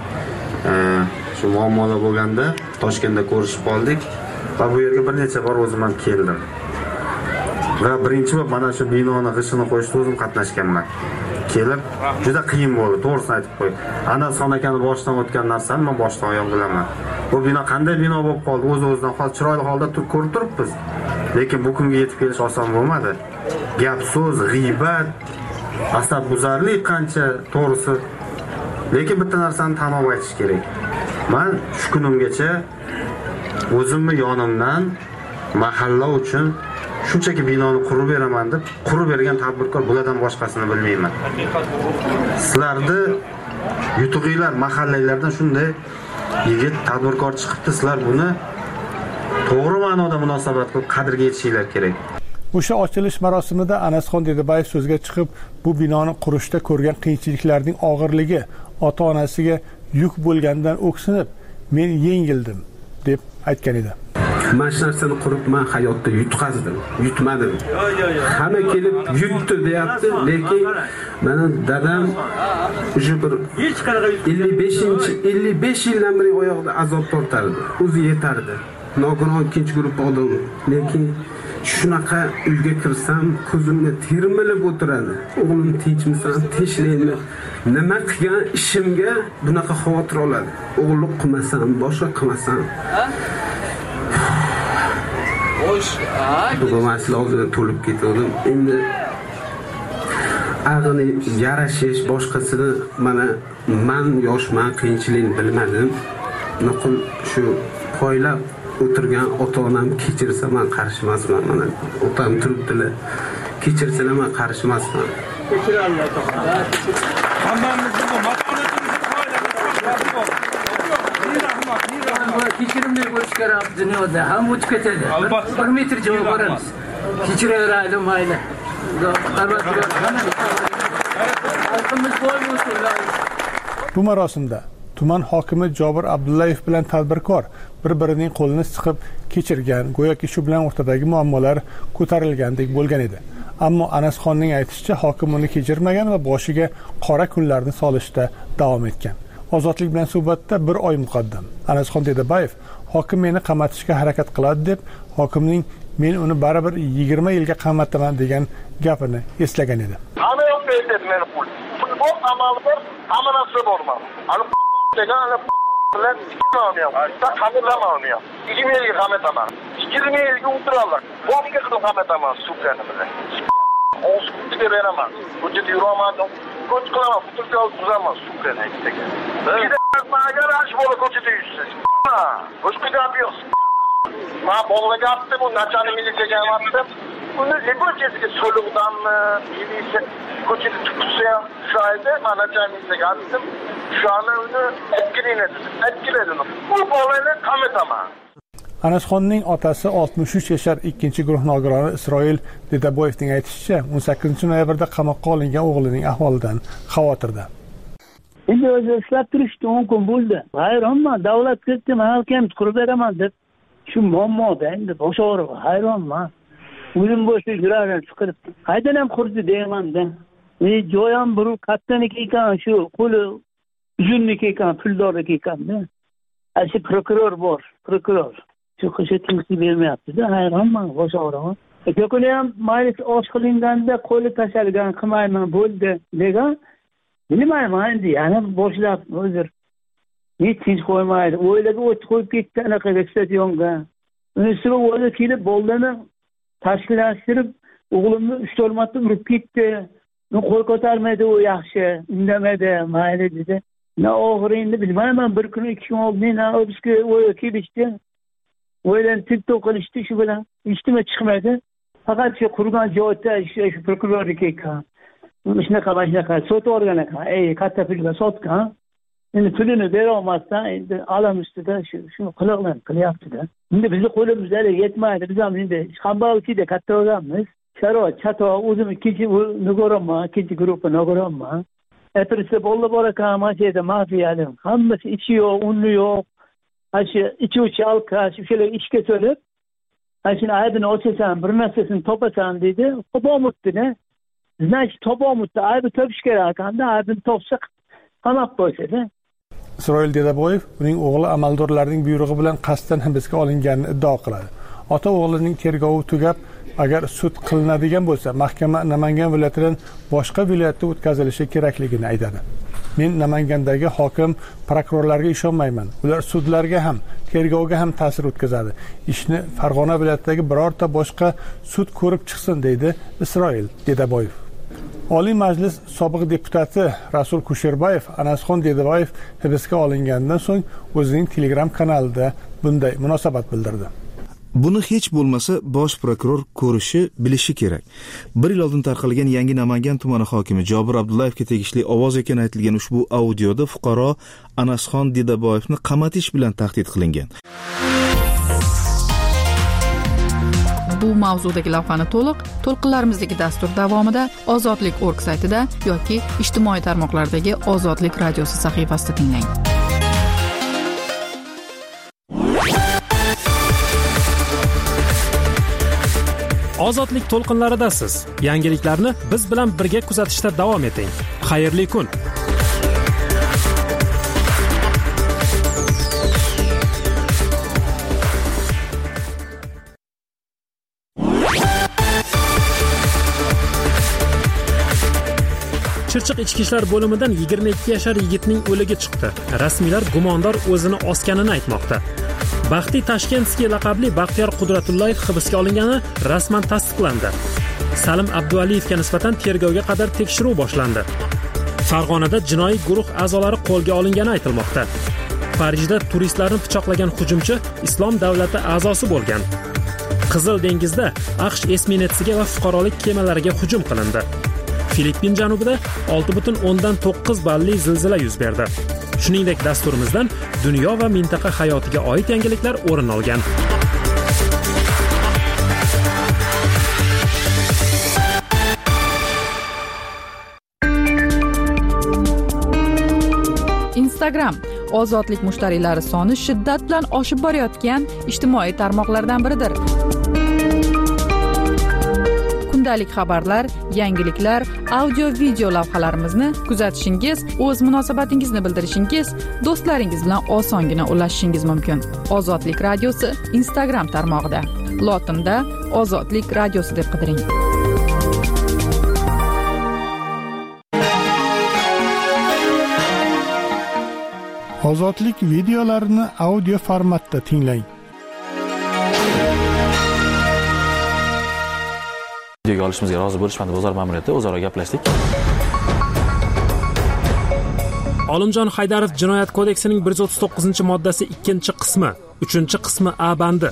shu muammolar bo'lganda Toshkentda ko'rishib qoldik va bu yerga bir necha bor o'zim ham keldim. Va birinchi bor mana shu binoni g'ishini qo'yishda o'zim qatnashganman. Kelib juda qiyin bo'ldi, to'g'risini aytib qo'y. Anasxon akani boshdan o'tgan narsani men boshdan oyoq bilaman. Bu bino qanday bino bo'lib qoldi, o'z-o'zidan hozir chiroyli holda ko'rib turibmiz. Lekin bu kunga yetib kelish oson bo'lmadi. Gap so'z, g'iybat, asabbuzarlik qancha to'g'risi. Lekin bitta narsani tan olib aytish kerak. Men shu kunimgacha o'zimni yonimdan mahalla uchun shunchaki binoni qurib beraman deb qurib bergan tadbirkor bulardan boshqasini bilmayman. Sizlarni yutug'inglar mahallanglardan shunday yigit tadbirkor chiqibdi, sizlar buni to'g'ri ma'noda munosabat qilib qadrga yetishinglar kerak. O'sha ochilish marosimida Anasxon Dedabayev so'zga chiqib, bu binoni qurishda ko'rgan qiyinchiliklarning og'irligi ota-onasiga yuk bo'lganidan o'ksinib, men yengildim deb aytgan edi. mana shu narsani qurib man hayotda yutmadim. Hamma kelib yutdi deyapti, lekin mana dadam o'sha bir 55 yildan beri oyoqda azob tortardi. O'zi yetardi. Nogiron ikkinchi guruh odam, lekin shunaqa uyga kirsam ko'zimga termilib o'tiradi. O'g'lim tinchmisan, tinchlikmi? Nima qilgan ishimga bunaqa xavotir oladi. O'g'illik qilmasam, boshqa qilmasam. Bugun masala oldida to'lib ketdim. Endi ag'ini yarashish boshqasini man yoshman, qiyinchilikni bilmadim. Nuqul shu qo'ylab o'tirgan ota-onam kechirsa men qarshi emasman. Mana otam turibdilar. Kechirsalar men qarshi emasman. Kechirallar to'g'ri. Hammamizni bu kechirimli bo'lish kerak dunyoda. Ham o'tib ketadi. Bir metr javob beramiz. Kechiraveradi mayli. Bu marosimda tuman hokimi Jobir Abdullayev bilan tadbirkor bir-birining qo'lini siqib kechirgan, go'yoki shu bilan o'rtadagi muammolar ko'tarilgandek bo'lgan edi. Ammo Anasxonning aytishicha, hokim uni kechirmagan va boshiga qora kunlarni solishda davom etgan. Ozodlik bilan suhbatda bir oy muqaddam Anasxon Dedabayev hokim meni qamatishga harakat qiladi deb, hokimning men uni baribir 20 yilga qamataman degan gapini eslagan edi. Hamma yoqda aytadi meni pul. Pul bor, amal bor, hamma narsa borman. Ani degan bilan qamirlamayman. 20 yilga qamataman. 20 yilga o'tiraman. Bomga qilib qamataman sukani bilan. O'zga beraman. Hujjat yuramadim. Ko'ch qilaman, butunlay buzaman sukani aytgan. Agar ash bola ko'chada yursiz. Boshqa gap yo'q. Men bolaga aytdim, bu nachani militsiyaga aytdim. Uni libojesiga so'liqdanmi, militsiya ko'chada tutsa shayda men nachani militsiyaga aytdim. Shuni uni etkiledi. Bu bolani qamataman. Anasxonning otasi 63 yashar 2-guruh nogironi Isroil Dedaboyevning aytishicha, 18-noyabrda qamoqqa olingan o'g'lining ahvolidan xavotirda. Endi o'zi ishlab turishdi, 10 kun bo'ldi. Hayronman, davlat ketdi, men ham qurib beraman deb. Shu muammoda endi bosh og'rig'i, hayronman. O'zim bo'shib yuraman, chiqib. Qaydan ham qurdi deyman-da. Joy ham bir kattaniki ekan, shu qo'li uzunniki ekan, puldorniki ekan-da. Shu prokuror bor, prokuror. Shu qishimni bermayapti-da, hayronman, bosh og'rig'i. Ko'kuni ham maylis osh qilinganda qo'li tashalgan, qilmayman bo'ldi degan. Bilmayman endi, yana boshlab o'zir. Hech tinch qo'ymaydi. O'ylab o't qo'yib ketdi anaqa stadionga. Unisiga o'zi kelib boldani tashkillashtirib, o'g'limni 3-4 marta urib ketdi. Men qo'l ko'tarmadi, u yaxshi, indamadi, mayli dedi. Na og'riqni bilmayman, bir kun 2 kun oldin o'zga o'yga kelishdi. O'ylan TikTok qilishdi shu bilan. Ishtima chiqmadi. Faqat shu qurgan joyda shu prokurorlik ekan. Shunaqa sot organ ekan. Katta pulga sotgan. Endi pulini bera olmasdan endi alam ustida shuni qilyapti-da. Endi bizni qo'limizda yetmaydi. Biz ham endi Xambalkida katta odammiz. Sharoit, chato, o'zim ikkinchi guruhga nogironman. Atrofda bolalar bor ekan, mashina mafiyali. Hammasi ichi yo'q, uni yo'q. Shu ichuvchi alkash, o'shalar ishga so'lib, shuni aybini ochasan, bir narsasini topasan dedi. Topolmabdi-da. Значит, topolmabdi, aybi topish kerak ekanda, aybini topsa qamab qo'ysa-da. Isroil Dedaboyev uning o'g'li amaldorlarning buyrug'i bilan qasddan hibsga olinganini iddao qiladi. Ota o'g'lining tergovi tugab, agar sud qilinadigan bo'lsa, mahkama Namangan viloyatidan boshqa viloyatga o'tkazilishi kerakligini aytadi. Men Namangandagi hokim, prokurorlarga ishonmayman. Ular sudlarga ham, tergovga ham ta'sir o'tkazadi. Ishni Farg'ona viloyatidagi birorta boshqa sud ko'rib chiqsin, deydi Isroil Dedaboyev. Oliy Majlis sobiq deputati Rasul Kusherbayev Anasxon Dedabayev hibsga olingandan so'ng o'zining Telegram kanalida bunday munosabat bildirdi. Buni hech bo'lmasa bosh prokuror ko'rishi, bilishi kerak. 1 yil oldin tarqalgan yangi Namangan tumani hokimi Jobir Abdullayevga tegishli ovoz ekani aytilgan ushbu audioda fuqaro Anasxon Dedabayevni qamatish bilan tahdid qilingan. Bu mavzudagi lavhani to'lqinlarimizdagi dastur davomida Ozodlik.org saytida yoki ijtimoiy tarmoqlardagi Ozodlik radiosi sahifasida tinglang. Ozodlik to'lqinlaridasiz. Yangiliklarni biz bilan birga kuzatishda davom eting. Xayrli kun. Chirchiq ichki ishlar bo'limidan 22 yashar yigitning o'ligi chiqdi. Rasmiylar gumondor o'zini osganini aytmoqda. Baxtiy Tashkentskiy laqabli Baxtiyor Qudratullayev hibsga olingani rasman tasdiqlandi. Salim Abdualiyevga nisbatan tergovga qadar tekshiruv boshlandi. Farg'onada jinoiy guruh a'zolari qo'lga olingani aytilmoqda. Parijda turistlarni pichoqlagan hujumchi Islom davlati a'zosi bo'lgan. Qizil dengizda AQSh esminetsiga va fuqarolik kemalariga hujum qilindi. Filippin janubida 6.9 balli zilzila yuz berdi. Shuningdek, dasturimizdan dunyo va mintaqa hayotiga oid yangiliklar o'rin olgan. Instagram ozodlik mushtariylari soni shiddat bilan oshib borayotgan ijtimoiy tarmoqlardan biridir. Kundalik xabarlar, yangiliklar, audio-video lavhalarimizni kuzatishingiz, o'z munosabatingizni bildirishingiz, do'stlaringiz bilan osongina ulashishingiz mumkin. Ozodlik radiosi Instagram tarmog'ida. Lotinda Ozodlik radiosi deb qidiring. Ozodlik videolarini audio formatda tinglang. Videoga olishimizga rozi bo'lishmadi, bozor ma'muriyati o'zaro gaplashdik. Olimjon Haydarov Jinoyat kodeksining 139-moddasi 2-qismi, 3-qismi A bandi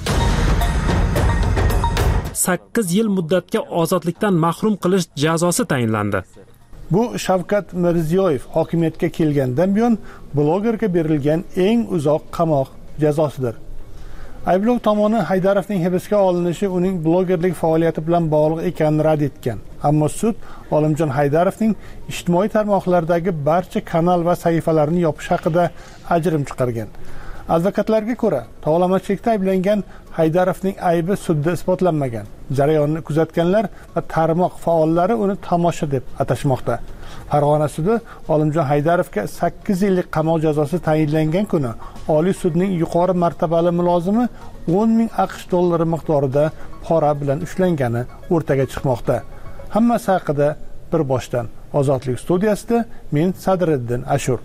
8 yil muddatga ozodlikdan mahrum qilish jazosi tayinlandi. Bu Shavkat Mirziyoyev hokimiyatga kelgandan buyon blogerga berilgan eng uzoq qamoq jazosidir. Ayblov tomoni Haydarovning hibsga olinishi uning blogerlik faoliyati bilan bog'liq ekanini rad etgan. Ammo sud Olimjon Haydarovning ijtimoiy tarmoqlardagi barcha kanal va sahifalarni yopish haqida ajrim chiqargan. Advokatlarga ko'ra, tovlamachilikda ayblangan Haydarovning aybi sudda isbotlanmagan. Jarayonni kuzatganlar va tarmoq faollari uni tomosha deb atashmoqda. Farg'ona sudi Olimjon Haydarovga 8 yillik qamoq jazosi tayinlangan kuni Oliy sudning yuqori martabali mulozimi 10,000 AQSh dollari miqdorida pora bilan ushlangani o'rtaga chiqmoqda. Hammasi haqida bir boshdan Ozodlik studiyasida men Sadriddin Ashur.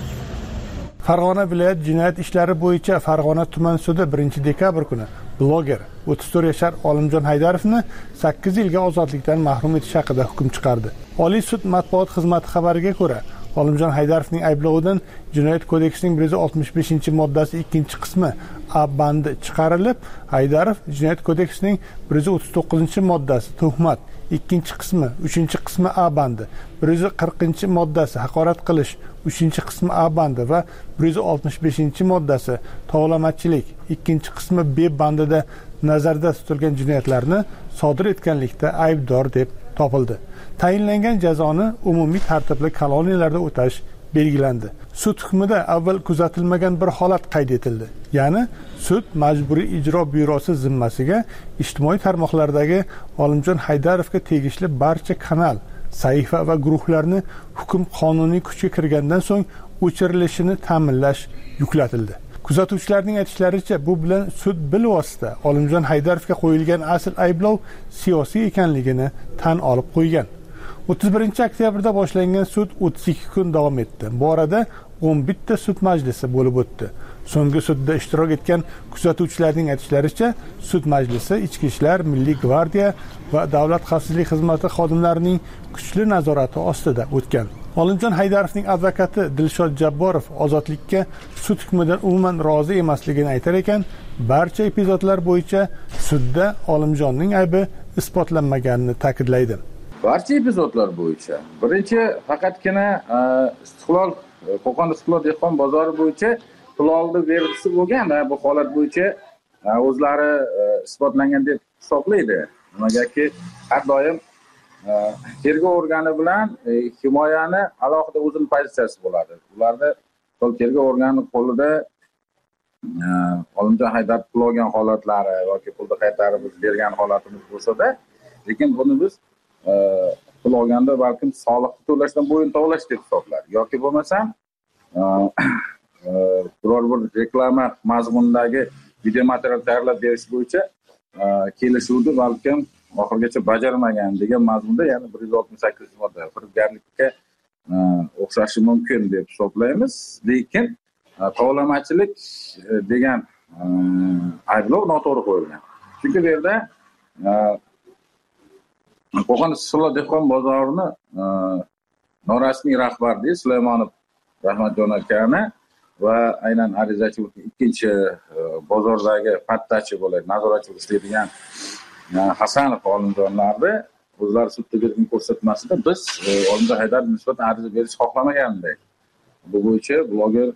Farg'ona viloyat jinoyat ishlari bo'yicha Farg'ona tuman sudi 1-dekabr kuni bloger 34 yashar Olimjon Haydarovni 8 yilga ozodlikdan mahrum etish haqida hukm chiqardi. Oliy sud matbuot xizmati xabariga ko'ra, Olimjon Haydarovning ayblovidan Jinoyat kodeksining 165-moddasi 2-qismi A bandi chiqarilib, Haydarov Jinoyat kodeksining 139-moddasi tuhmat, 2-qismi, 3-qismi A bandi, 140-moddasi haqorat qilish, 3-qismi A bandi va 165-moddasi tovlamachilik, 2-qismi B bandida nazarda tutilgan jinoyatlarni sodir etganlikda aybdor deb topildi. Tayinlangan jazoni umumiy tartibli koloniyalarda o'tash belgilandi. Sud hukmida avval kuzatilmagan bir holat qayd etildi. Ya'ni sud majburiy ijro byurosi zimmasiga ijtimoiy tarmoqlardagi Olimjon Haydarovga tegishli barcha kanal, sahifa va guruhlarni hukm qonuniy kuchga kirgandan so'ng o'chirilishini ta'minlash yuklatildi. Kuzatuvchilarning aytishlaricha, bu bilan sud bilvosita Olimjon Haydarovga qo'yilgan asl ayblov siyosiy ekanligini tan olib qo'ygan. 31-oktyabrda boshlangan sud 32 kun davom etdi. Bu orada 11 ta sud majlisi bo'lib o'tdi. So'nggi sudda ishtirok etgan kuzatuvchilarning aytishlaricha, sud majlisi Ichki ishlar, Milliy gvardiya va Davlat xavfsizlik xizmati xodimlarining kuchli nazorati ostida o'tgan. Olimjon Haydarovning advokati Dilshod Jabborov ozodlikka sud hukmidan umuman rozi emasligini aytar ekan, barcha epizodlar bo'yicha sudda Olimjonning aybi isbotlanmaganini ta'kidlaydi. Barcha epizodlar bo'yicha birinchi faqatgina Istiqlol Qo'qon Istiqlol dehqon bozori bo'yicha puloldi vergisi bo'lgan va bu holat bo'yicha o'zlari isbotlangan deb hisoblaydi. Nimagaki har doim tergov organi bilan himoyani alohida o'zini pozitsiyasi bo'ladi. Ularda tergov organi qo'lida Olimjon Haydarov pul olgan holatlari yoki pulni qaytarib bergan holatimiz bo'lsa-da, lekin buni biz pul olganda balkim soliqni to'lashdan bo'yin tovlash deb hisoblar yoki bo'lmasam biror bir reklama mazmunidagi video material tayyorlab berish bo'yicha kelishuvni balkim oxirigacha bajarmagan degan mazmunda, ya'ni 168 modda firibgarlikka o'xshashi mumkin deb hisoblaymiz. Lekin tovlamachilik degan ayblov noto'g'ri qo'yilgan. Chunki bu yerda Qo'qon Issiqxo'rlar dehqon bozorini norasmiy rahbari Sulaymonov Rahmatjon akani va aynan arizachilikning ikkinchi bozordagi pattachi bo'ladi, nazoratchi ishlaydigan Hasanov olimjonlarni o'zlari sudda bergan ko'rsatmasida biz Olimjon Haydarovga nisbatan ariza berish xohlamagandik. Bu bo'yicha bloger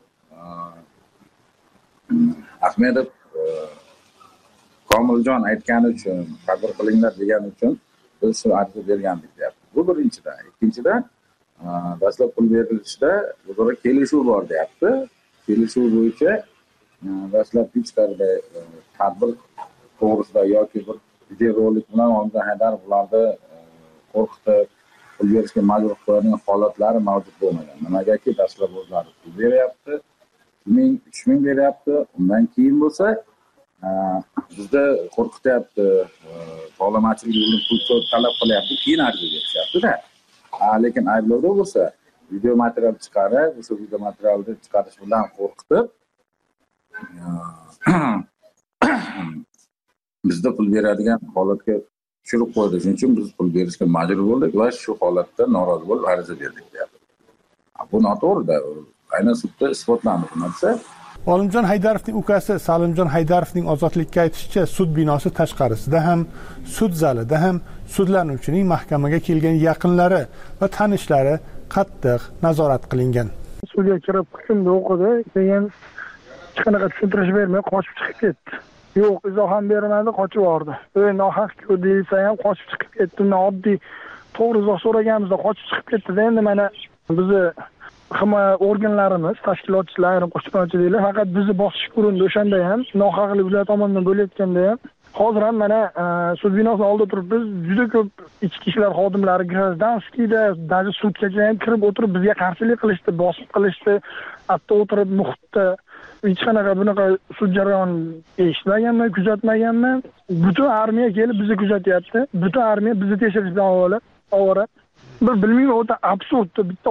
Ahmedov Komiljon aytgani uchun, qadr qilinglar degani uchun biz shu ariza bergandik deyapti. Bu birinchidan. Ikkinchidan, dastlab pul berilishida o'zaro kelishuv bor deyapti. Kelishuv bo'yicha dastlab hech qanday tadbir to'g'risida yoki bir videorolik bilan Olimjon Haydarov ularni qo'rqitib pul berishga majbur qilgan holatlari mavjud bo'lmagan. Nimagaki dastlab o'zlari pul beryapti, 3 ming beryapti, undan keyin bo'lsa bizda qo'rqityapti, tovlamachilik yo'lini pul talab qilyapti, keyin ariza berishyapti-da. Lekin ayblovda bo'lsa video material chiqarib, o'sha video materialni chiqarish bilan qo'rqitib bizda pul beradigan holatga tushirib qo'ydi. Shuning uchun biz pul berishga majbur bo'ldik va shu holatda norozi bo'lib ariza berdik deyapti. Bu noto'g'ri-da. Aynan sudda isbotlandi bu narsa. Olimjon Haydarovning ukasi Salimjon Haydarovning ozodlikka aytishicha, sud binosi tashqarisida ham, sud zalida ham sudlanuvchining mahkamaga kelgan yaqinlari va tanishlari qattiq nazorat qilingan. Sudga kirib hukmni o'qidi, keyin hech qanaqa tushuntirish bermay qochib chiqib ketdi. Yo'q, izoh ham bermadi, qochib bordi. Nohaq-ku deyilsa ham qochib chiqib ketdi. Oddiy to'g'ri izoh so'raganimizda qochib chiqib ketdi. Endi mana bizni himoya organlarimiz, tashkilotchilar, ayrim qo'shnichiliklar faqat bizni bosish urindi. O'shanda ham nohaqlik ular tomonidan bo'layotganda ham hozir ham mana sud binosini oldida turib biz juda ko'p ichki ishlar xodimlari Grajdanskiyda даже sudgacha ham kirib o'tirib bizga qarshilik qilishdi, bosib qilishdi, hatto o'tirib muhitda hech qanaqa bunaqa sud jarayonini eshitmaganman, kuzatmaganman. Butun armiya kelib bizni kuzatyapti. Butun armiya bizni tekshirishdan ovora. Bir bilmayman, o'ta absurd. Bitta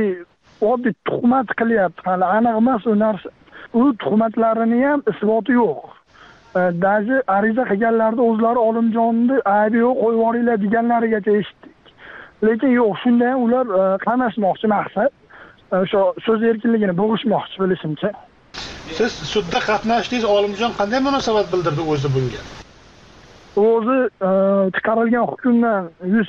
oddiy tuhmat qilyapti. Hali aniq emas u narsa. U tuhmatlarini ham isboti yo'q. Daji ariza qilganlarda o'zlari Olimjonni aybi yo'q, qo'yib yuboringlar deganlarigacha eshitdik. Lekin yo'q, shunda ham ular qamashmoqchi maqsad. O'sha so'z erkinligini bo'g'ishmoqchi bilishimcha. Siz sudda qatnashdingiz, Olimjon qanday munosabat bildirdi o'zi bunga? O'zi chiqarilgan hukmdan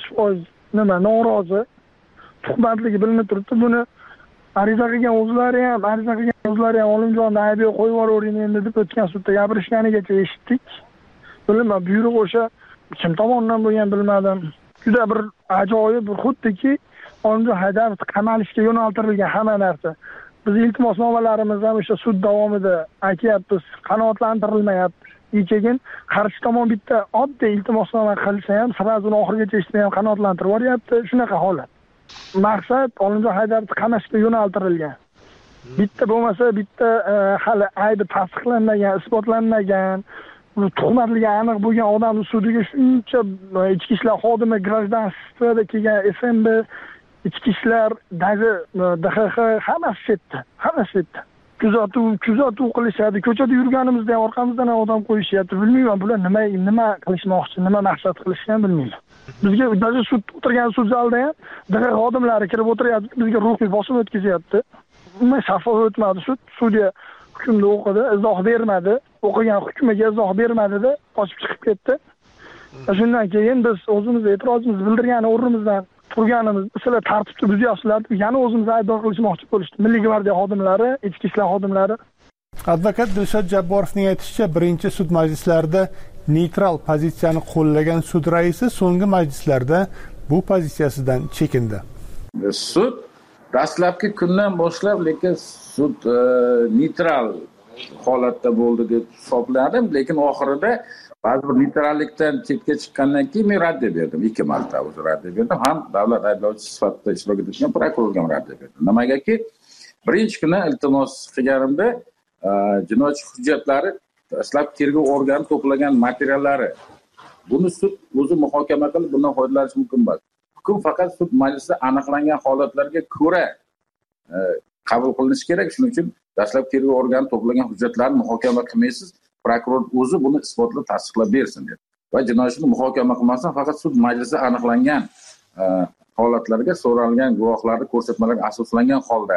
100% norozi, tuhmatligi bilinib turibdi. Buni ariza qilgan o'zlari ham Olimjonni aybiga qo'yib yuboring endi deb o'tgan sudda gapirishganigacha eshitdik. Bilmadim, buyruq o'sha kim tomonidan bo'lgan bilmadim. Juda bir ajoyib, bir xuddiki Olimjon Haydarov qamalishga yo'naltirilgan hamma narsa. Biz iltimosnomalarimiz ham o'sha sud davomida aytyapmiz, qanoatlantirilmayapti. Keyin qarshi tomon bitta oddiy iltimosnoma qilsa ham, sразу oxirigacha eshitmay ham qanoatlantirib yuboryapti. Shunaqa holat. Maqsad Olimjon Haydarovni qamashga yo'naltirilgan. Bitta bo'lmasa, bitta hali aybi tasdiqlanmagan, isbotlanmagan, tuhmatligi aniq bo'lgan odamni sudiga shuncha ichki ishlar xodimi Grajdanskiyda kelgan FMB ichki ishlar, даже DXX hammasi chetda. Kuzatuv qilishadi. Ko'chada yurganimizda ham orqamizdan odam qo'yishyapti. Bilmayman, bular nima qilishmoqchi, nima maqsad qilishgan bilmayman. Bizga даже sud o'tirgan sud zalida ham DXX xodimlari kirib o'tiryapti, bizga ruhiy bosim o'tkazyapti. Umuman shaffof o'tmadi sud. Sudya hukmni o'qidi, izoh bermadi. O'qigan hukmiga izoh bermadi-da, qochib chiqib ketdi. Shundan keyin biz o'zimiz e'tirozimizni bildirgan o'rnimizdan turganimiz, sizlar tartibni buzyapsizlar deb yana o'zimizni aybdor qilishmoqchi bo'lishdi. Milliy gvardiya xodimlari, ichki ishlar xodimlari. Advokat Dilshod Jabborovning aytishicha, birinchi sud majlislarida neytral pozitsiyani qo'llagan sud raisi so'nggi majlislarda bu pozitsiyasidan chekindi. Sud dastlabki kundan boshlab lekin sud neytral holatda bo'ldi deb hisobladim, lekin oxirida ba'zi bir neytrallikdan chetga chiqqandan keyin men raddiya berdim, 2 marta o'zi raddiya berdim, ham davlat ayblovchisi sifatida ishtirok etgan prokurorga ham raddiya berdim. Nimagaki, birinchi kuni iltimos qilganimda jinoyat hujjatlari, dastlab tergov organi to'plagan materiallari, buni sud o'zi muhokama qilib bundan foydalanish mumkin emas. Hukm faqat sud majlisida aniqlangan holatlarga ko'ra qabul qilinishi kerak. Shuning uchun dastlab tergov organi to'plagan hujjatlarni muhokama qilmaysiz, prokuror o'zi buni isbotlab tasdiqlab bersin dedi. Va jinoyatchini muhokama qilmasdan faqat sud majlisida aniqlangan holatlarga, so'ralgan guvohlarning ko'rsatmalariga asoslangan holda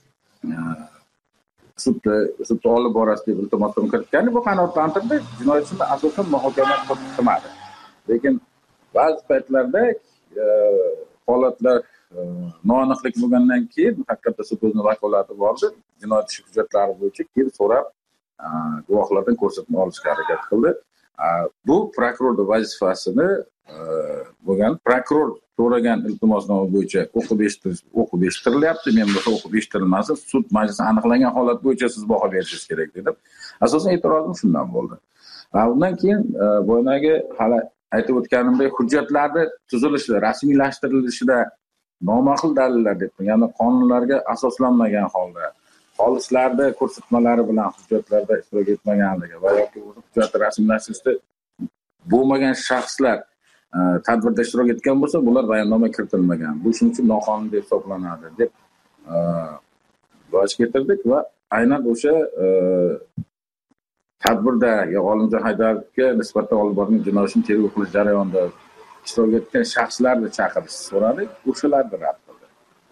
sudda olib borasiz deb iltimosini kiritgan. Bu qanoatlantirdi, jinoyatchini asosan muhokama qilmadi. Lekin ba'zi paytlarda holatlar noaniqlik bo'lgandan keyin haqiqatda sud o'zining vakolati bordi, jinoyat ishi hujjatlari bo'yicha kelib so'rab guvohlardan ko'rsatma olishga harakat qildi. Bu prokurorning vazifasini bo'lgan, prokuror so'ragan iltimosnoma bo'yicha o'qib eshittiryapti. Men bo'lsa o'qib eshittirilmasa, sud majlisi aniqlangan holat bo'yicha siz baho berishingiz kerak dedim. Asosan e'tirozim shundan bo'ldi. Undan keyin boyagi hali aytib o'tganimdek hujjatlarni tuzilishi, rasmiylashtirilishida noma'qul dalillar deb, ya'ni qonunlarga asoslanmagan holda, xolislarda ko'rsatmalari bilan hujjatlarda ishtirok etmaganligi va yoki hujjatni rasmiylashtirishda bo'lmagan shaxslar tadbirda ishtirok etgan bo'lsa, bular bayonnoma kiritilmagan. Bu shuning uchun noqonuniy deb hisoblanadi deb bosh ketirdik va aynan o'sha tadbirda Olimjon Haydarovga nisbatan olib borilgan jinoyatni tergov qilish jarayonida ishtirok etgan shaxslarni chaqirishni so'radik, o'shalarni rad qildi.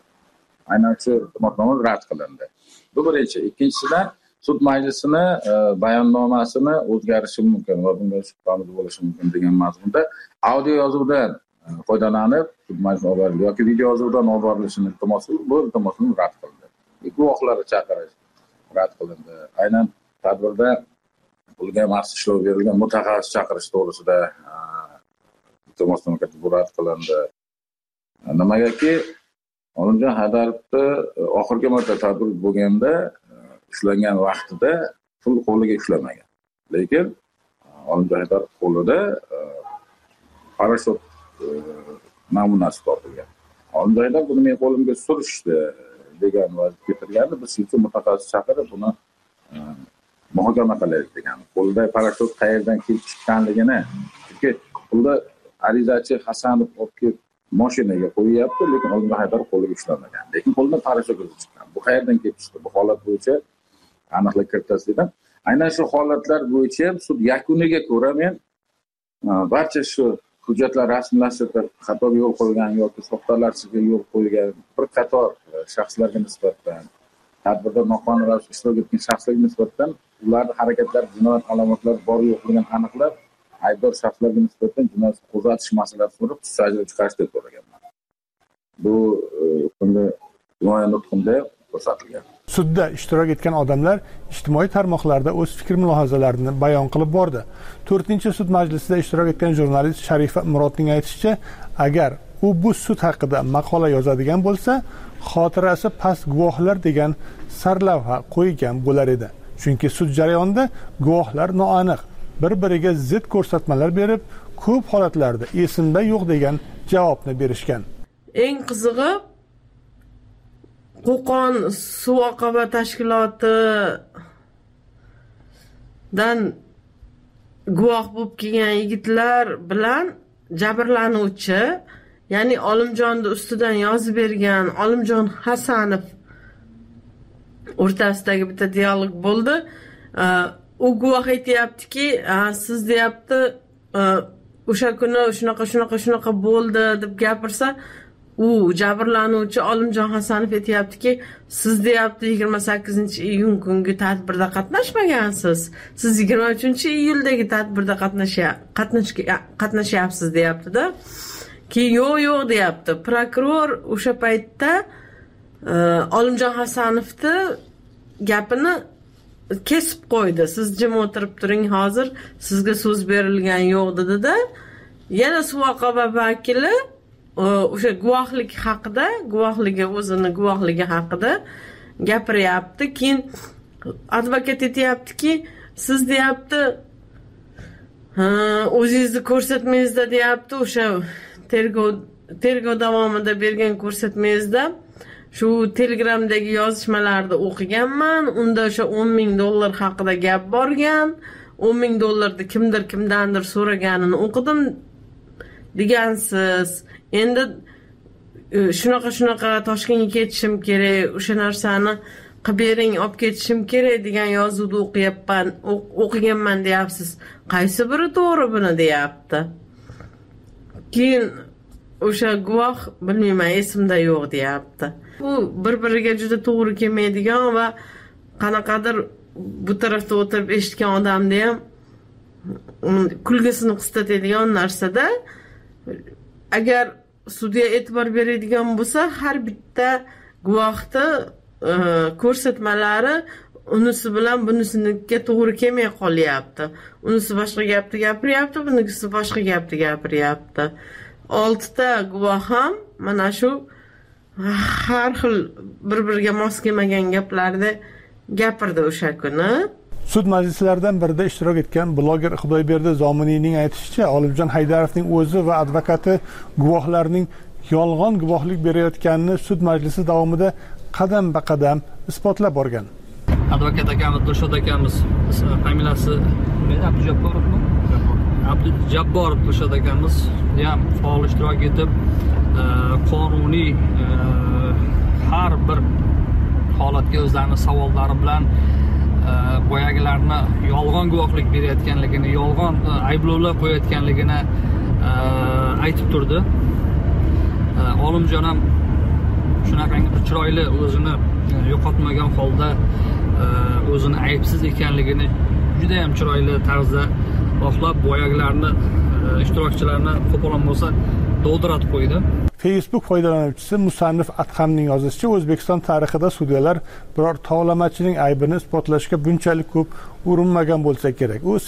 Aynan shu iltimosnoma rad qilindi. Bu birinchi. Ikkinchisidan sud majlisini bayonnomasini o'zgarishi mumkin va bunga shubhamiz bo'lishi mumkin degan mazmunda audio yozuvdan foydalanib sud majlisiga olib borildi yoki video yozuvdan olib borilishini bu iltimosini rad qildi. Guvohlarni chaqirish rad qilindi. Aynan tadbirda pulga maxsus ishlov berilgan mutaxassis chaqirish to'g'risida iltimosnoma rad qilindi. Nimagaki, Olimjon Haydarovni oxirgi marta tadbir bo'lganda ushlangan vaqtida pul qo'liga ushlamagan. Lekin Olimjon Haydarov qo'lida parashyut namunasi topilgan. Olimjon Haydarov buni men qo'limga surishdi degan vaziyatga keltirgandi. Biz uchun mutaxassis chaqirib buni muhokama qilaylik degan. Qo'lida parashyut qayerdan kelib chiqqanligini, chunki pulda arizachi Hasanov olib kelib mashinaga qo'yyapti, lekin Olimjon Haydarov qo'liga ushlamagan. Lekin qo'ldan parashyut chiqqan. Bu qayerdan kelib chiqdi? Bu holat bo'yicha aniqlik kiritasiz dedim. Aynan shu holatlar bo'yicha ham sud yakuniga ko'ra men barcha shu hujjatlar rasmiylashtirib xatoga yo'l qo'ygan yoki soxtalarchiga yo'l qo'ygan bir qator shaxslarga nisbatan, tadbirda noqonuniy ravishda ishtirok etgan shaxslarga nisbatan ularning harakatlari, jinoyat alomatlari bor yo'qligini aniqlab, aybdor shaxslarga nisbatan jinoyat qo'zg'atish masalasini ko'rib sajda chiqarish deb so'raganman. Bu bunda jinoyat nutqimda ko'rsatilgan. Sudda ishtirok etgan odamlar ijtimoiy tarmoqlarda o'z fikr-mulohazalarini bayon qilib bordi. 4-sud majlisida ishtirok etgan jurnalist Sharifa Murodning aytishicha, agar u bu sud haqida maqola yozadigan bo'lsa, xotirasi past guvohlar degan sarlavha qo'ygan bo'lar edi. Chunki sud jarayonida guvohlar noaniq, bir-biriga zid ko'rsatmalar berib, ko'p holatlarda esimda yo'q degan javobni berishgan. Eng qizig'i Qo'qon suv oqova tashkilotidan guvoh bo'lib kelgan yigitlar bilan jabrlanuvchi, ya'ni Olimjonni ustidan yozib bergan Olimjon Hasanov o'rtasidagi bitta dialog bo'ldi. U guvoh aytayaptiki, siz deyapti, o'sha kuni shunaqa bo'ldi deb gapirsa, u jabrlanuvchi Olimjon Hasanov aytayaptiki, siz deyapti 28-iyun kungi tadbirda qatnashmagansiz. Siz 23-iyuldagi tadbirda qatnashyapsiz deyapti-da. Keyin yo'q deyapti. Prokuror o'sha paytda Olimjon Hasanovni gapini kesib qo'ydi. Siz jim o'tirib turing, hozir sizga so'z berilgan yo'q dedi-da. Yana suv oqova vakili o'sha guvohligi haqida gapiryapti. Keyin advokat aytayaptiki, siz deyapti o'zingizni ko'rsatmangizda deyapti. O'sha tergov davomida bergan ko'rsatmangizda shu Telegramdagi yozishmalarni o'qiganman. Unda o'sha $10,000 haqida gap borgan. $10,000 kimdandir so'raganini o'qidim degansiz. Endi shunaqa Toshkentga ketishim kerak, o'sha narsani qilib bering, olib ketishim kerak degan yozuvni o'qiganman deyapsiz. Qaysi biri to'g'ri buni deyapti. Keyin o'sha guvoh bilmayman, esimda yo'q deyapti. Bu bir-biriga juda to'g'ri kelmaydigan va qanaqadir bu tarafda o'tirib eshitgan odamni ham kulgisini qistatadigan narsada. Agar sudya e'tibor beradigan bo'lsa, har bitta guvohni ko'rsatmalari unisi bilan bunisinikiga to'g'ri kelmay qolyapti. Unisi boshqa gapni gapiryapti, bunisi boshqa gapni gapiryapti. 6 ta guvoh ham mana shu har xil bir-biriga mos kelmagan gaplarni gapirdi o'sha kuni. Sud majlislaridan birida ishtirok etgan bloger Xudoyberdi Zominiyning aytishicha, Olimjon Haydarovning o'zi va advokati guvohlarning yolg'on guvohlik berayotganini sud majlisi davomida qadam-qadam isbotlab borgan. Advokat akamiz, Dilshod akamiz, familiyasi Abdujabborovmi? Abdujabborov Dilshod akamiz ham faol ishtirok etib, qonuniy har bir holatga o'zlarining savollari bilan boyagilarni yolg'on guvohlik berayotganligini, yolg'on ayblovlar qo'yayotganligini aytib turdi. Olimjon ham shunaqangi bir chiroyli, o'zini yo'qotmagan holda o'zini aybsiz ekanligini juda ham chiroyli tarzda xohlab boyagilarni, ishtirokchilarni qo'polon bo'lsa dovdiratib qo'ydi. Facebook foydalanuvchisi Musannif Adhamning yozishicha, O'zbekiston tarixida sudyalar biror tovlamachining aybini isbotlashga bunchalik ko'p urinmagan bo'lsa kerak. U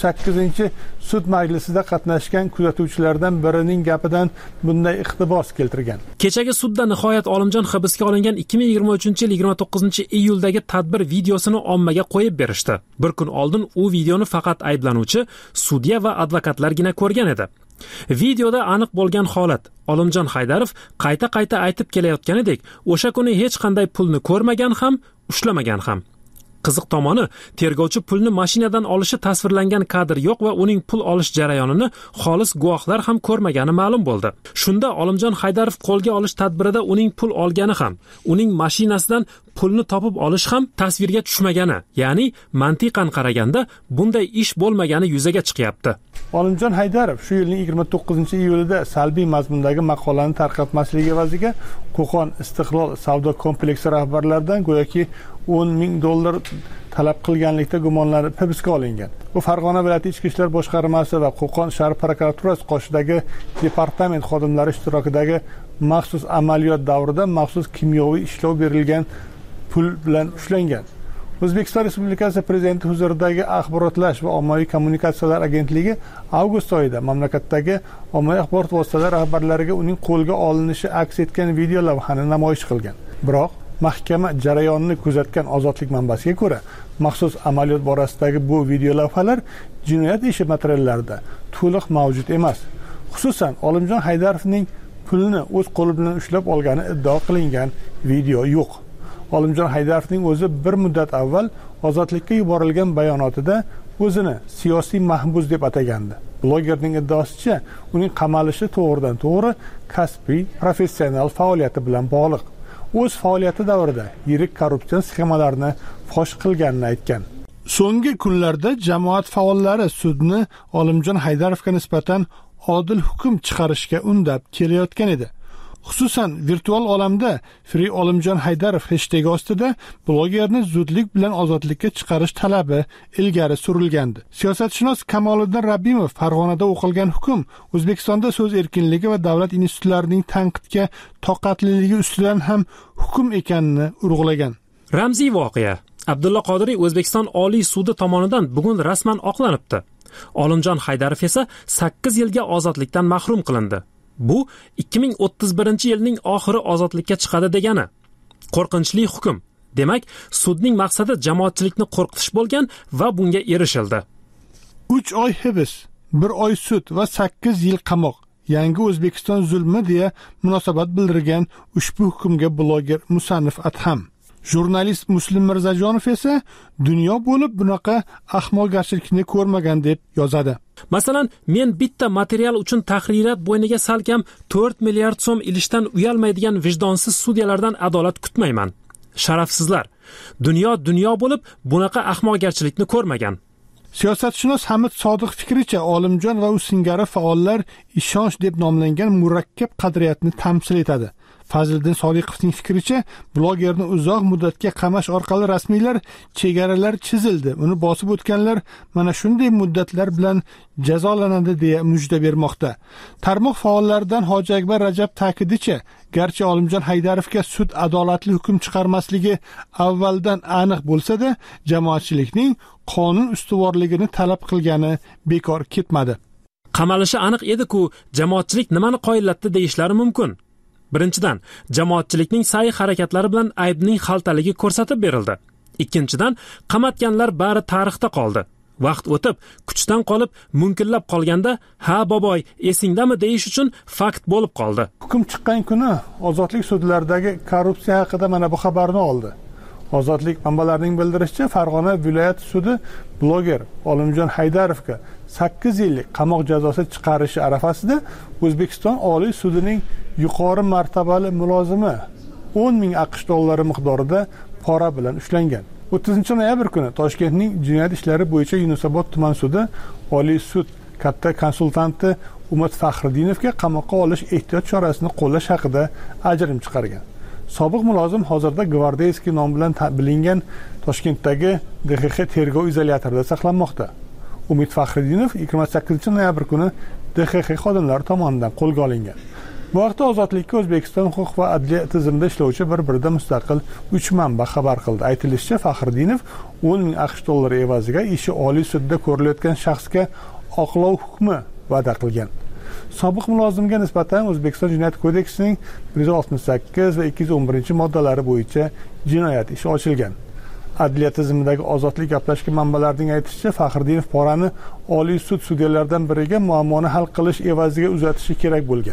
8-sud majlisida qatnashgan kuzatuvchilardan birining gapidan bunday iqtibos keltirgan. Kechagi sudda nihoyat Olimjon hibsga olingan 2023-yil 29-iyuldagi tadbir videosini ommaga qo'yib berishdi. Bir kun oldin u videoni faqat ayblanuvchi, sudya va advokatlargina ko'rgan edi. Videoda aniq bo'lgan holat, Olimjon Haydarov qayta aytib kelayotganidek, o'sha kuni hech qanday pulni ko'rmagan ham, ushlamagan ham. Qiziq tomoni, tergovchi pulni mashinadan olishi tasvirlangan kadr yo'q va uning pul olish jarayonini xolis guvohlar ham ko'rmagani ma'lum bo'ldi. Shunda Olimjon Haydarov qo'lga olish tadbirida uning pul olgani ham, uning mashinasidan pulni topib olish ham tasvirga tushmagani, ya'ni mantiqan qaraganda bunday ish bo'lmagani yuzaga chiqyapti. Olimjon Haydarov shu yilning 29-iyulida salbiy mazmundagi maqolani tarqatmasligi evaziga Qo'qon Istiqlol savdo kompleksi rahbarlaridan go'yoki $10,000 talab qilganlikda gumonlanib hibsga olingan. Bu Farg'ona viloyati ichki ishlar boshqarmasi va Qo'qon shahar prokuraturasi qoshidagi departament xodimlari ishtirokidagi maxsus amaliyot davrida maxsus kimyoviy ishlov berilgan pul bilan ushlangan. O'zbekiston Respublikasi Prezidenti huzuridagi Axborotlash va ommaviy kommunikatsiyalar agentligi avgust oyida mamlakatdagi ommaviy axborot vositalari rahbarlariga uning qo'lga olinishi aks etgan video lavhani namoyish qilgan. Biroq mahkama jarayonini kuzatgan Ozodlik manbasiga ko'ra, maxsus amaliyot borasidagi bu video lavhalar jinoyat ishi materiallarida to'liq mavjud emas. Xususan, Olimjon Haydarovning pulni o'z qo'li bilan ushlab olgani iddao qilingan video yo'q. Olimjon Haydarovning o'zi bir muddat avval ozodlikka yuborilgan bayonotida o'zini siyosiy mahbus deb atagandi. Blogerning iddaosicha, uning qamalishi to'g'ridan to'g'ri kasbiy, professional faoliyati bilan bog'liq. O'z faoliyati davrida yirik korrupsion sxemalarni fosh qilganini aytgan. So'nggi kunlarda jamoat faollari sudni Olimjon Haydarovga nisbatan odil hukm chiqarishga undab kelayotgan edi. Xususan, virtual olamda Free Olimjon Haydarov hashtagi ostida blogerni zudlik bilan ozodlikka chiqarish talabi ilgari surilgandi. Siyosatshunos Kamoliddin Rabbimov Farg'onada o'qilgan hukm O'zbekistonda so'z erkinligi va davlat institutlarining tanqidga toqatliligi ustidan ham hukm ekanini urg'ulagan. Ramziy voqea. Abdulla Qodiriy O'zbekiston Oliy sudi tomonidan bugun rasman oqlanibdi. Olimjon Haydarov esa 8 yilga ozodlikdan mahrum qilindi. Bu 2031-yilning oxiri ozodlikka chiqadi degani. Qo'rqinchli hukm. Demak, sudning maqsadi jamoatchilikni qo'rqitish bo'lgan va bunga erishildi. 3 oy hibs, 1 oy sud va 8 yil qamoq. Yangi O'zbekiston zulmi deya munosabat bildirgan ushbu hukmga bloger Musannif Adham. Jurnalist Muslim Mirzajonov esa dunyo bo'lib bunaqa ahmoqgarchilikni ko'rmagan deb yozadi. Masalan, men bitta material uchun tahririyat bo'yniga salkam 4 milliard so'm ilishdan uyalmaydigan vijdonsiz sudyalardan adolat kutmayman. Sharafsizlar. Dunyo bo'lib bunaqa ahmoqgarchilikni ko'rmagan. Siyosatshunos Hamid Sodiq fikricha, Olimjon va u singari faollar ishonch deb nomlangan murakkab qadriyatni tamsil etadi. Fazliddin Sodiqovning fikricha, blogerni uzoq muddatga qamash orqali rasmiylar chegaralar chizildi. Uni bosib o'tganlar mana shunday muddatlar bilan jazolanadi deya mujda bermoqda. Tarmoq faollaridan Hoji Akbar Rajab ta'kidicha, garchi Olimjon Haydarovga sud adolatli hukm chiqarmasligi avvaldan aniq bo'lsa-da, jamoatchilikning qonun ustuvorligini talab qilgani bekor ketmadi. Qamalishi aniq edi-ku, jamoatchilik nimani qoyillatdi deyishlari mumkin. Birinchidan, jamoatchilikning sa'y harakatlari bilan aybning xaltaligi ko'rsatib berildi. Ikkinchidan, qamatganlar bari tarixda qoldi. Vaqt o'tib, kuchdan qolib, munkillab qolganda, ha boboy, esingdami deyish uchun fakt bo'lib qoldi. Hukm chiqqan kuni ozodlik sudlaridagi korrupsiya haqida mana bu xabarni oldi. Ozodlik manbalarining bildirishicha, Farg'ona viloyat sudi bloger Olimjon Haydarovga 8 yillik qamoq jazosi chiqarishi arafasida O'zbekiston Oliy sudining yuqori martabali mulozimi 10 ming AQSh dollari miqdorida pora bilan ushlangan. 30 noyabr kuni Toshkentning jinoyat ishlari bo'yicha Yunusobod tuman sudi Oliy sud katta konsultanti Umid Faxriddinovga qamoqqa olish ehtiyot chorasini qo'llash haqida ajrim chiqargan. Sobiq mulozim hozirda Gvardeyskiy nom bilan bilingan Toshkentdagi DXX tergov izolyatorida saqlanmoqda. Umid Faxriddinov 28 noyabr kuni DXX xodimlari tomonidan qo'lga olingan. Bu vaqtda ozodlikka O'zbekiston huquq va adliya tizimida ishlovchi bir-biridan mustaqil 3 manba xabar qildi. Aytilishicha, Faxriddinov 10 ming AQSh dollari evaziga ishi Oliy sudda ko'rilayotgan shaxsga oqlov hukmi va'da qilgan. Sobiq mulozimga nisbatan O'zbekiston Jinoyat kodeksining 168 va 211 moddalari bo'yicha jinoyat ishi ochilgan. Adliya tizimidagi ozodlik gaplashgan manbalarning aytishicha, Faxriddinov porani Oliy sud sudyalaridan biriga muammoni hal qilish evaziga uzatishi kerak bo'lgan.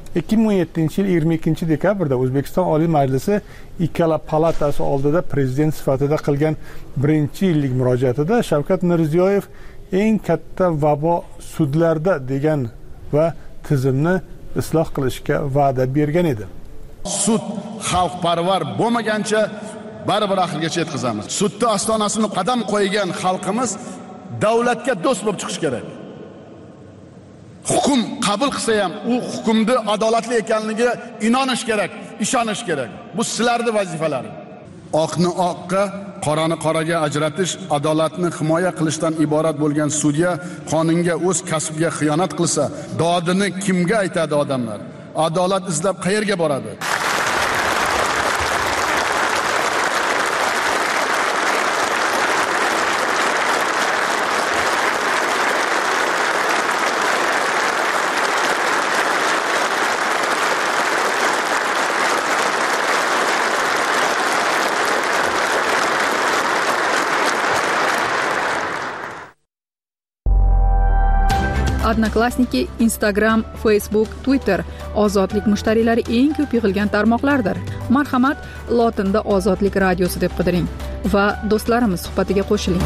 2017 yil 22 dekabrda O'zbekiston Oliy Majlisi ikkala palatasi oldida prezident sifatida qilgan 1-yillik murojaatida Shavkat Mirziyoyev eng katta vabo sudlarda degan va tizimni isloh qilishga va'da bergan edi. Sud xalqparvar bo'lmagancha baribir oxirigacha yetkazamiz. Sudda ostonasini qadam qo'ygan xalqimiz davlatga do'st bo'lib chiqish kerak. Hukm qabul qilsa ham u hukmni adolatli ekanligiga inonish kerak, ishonish kerak. Bu sizlarning vazifalaringiz. Oqni oqqa, qorani qoraga ajratish, adolatni himoya qilishdan iborat bo'lgan sudya qonunga, o'z kasbiga xiyonat qilsa, dodini kimga aytadi odamlar? Adolat izlab qayerga boradi? Odnoklassniki, Instagram, Facebook, Twitter ozodlik mushtariylari eng ko'p yig'ilgan tarmoqlardir. Marhamat, lotinda Ozodlik radiosi deb qidiring va do'stlarimiz suhbatiga qo'shiling.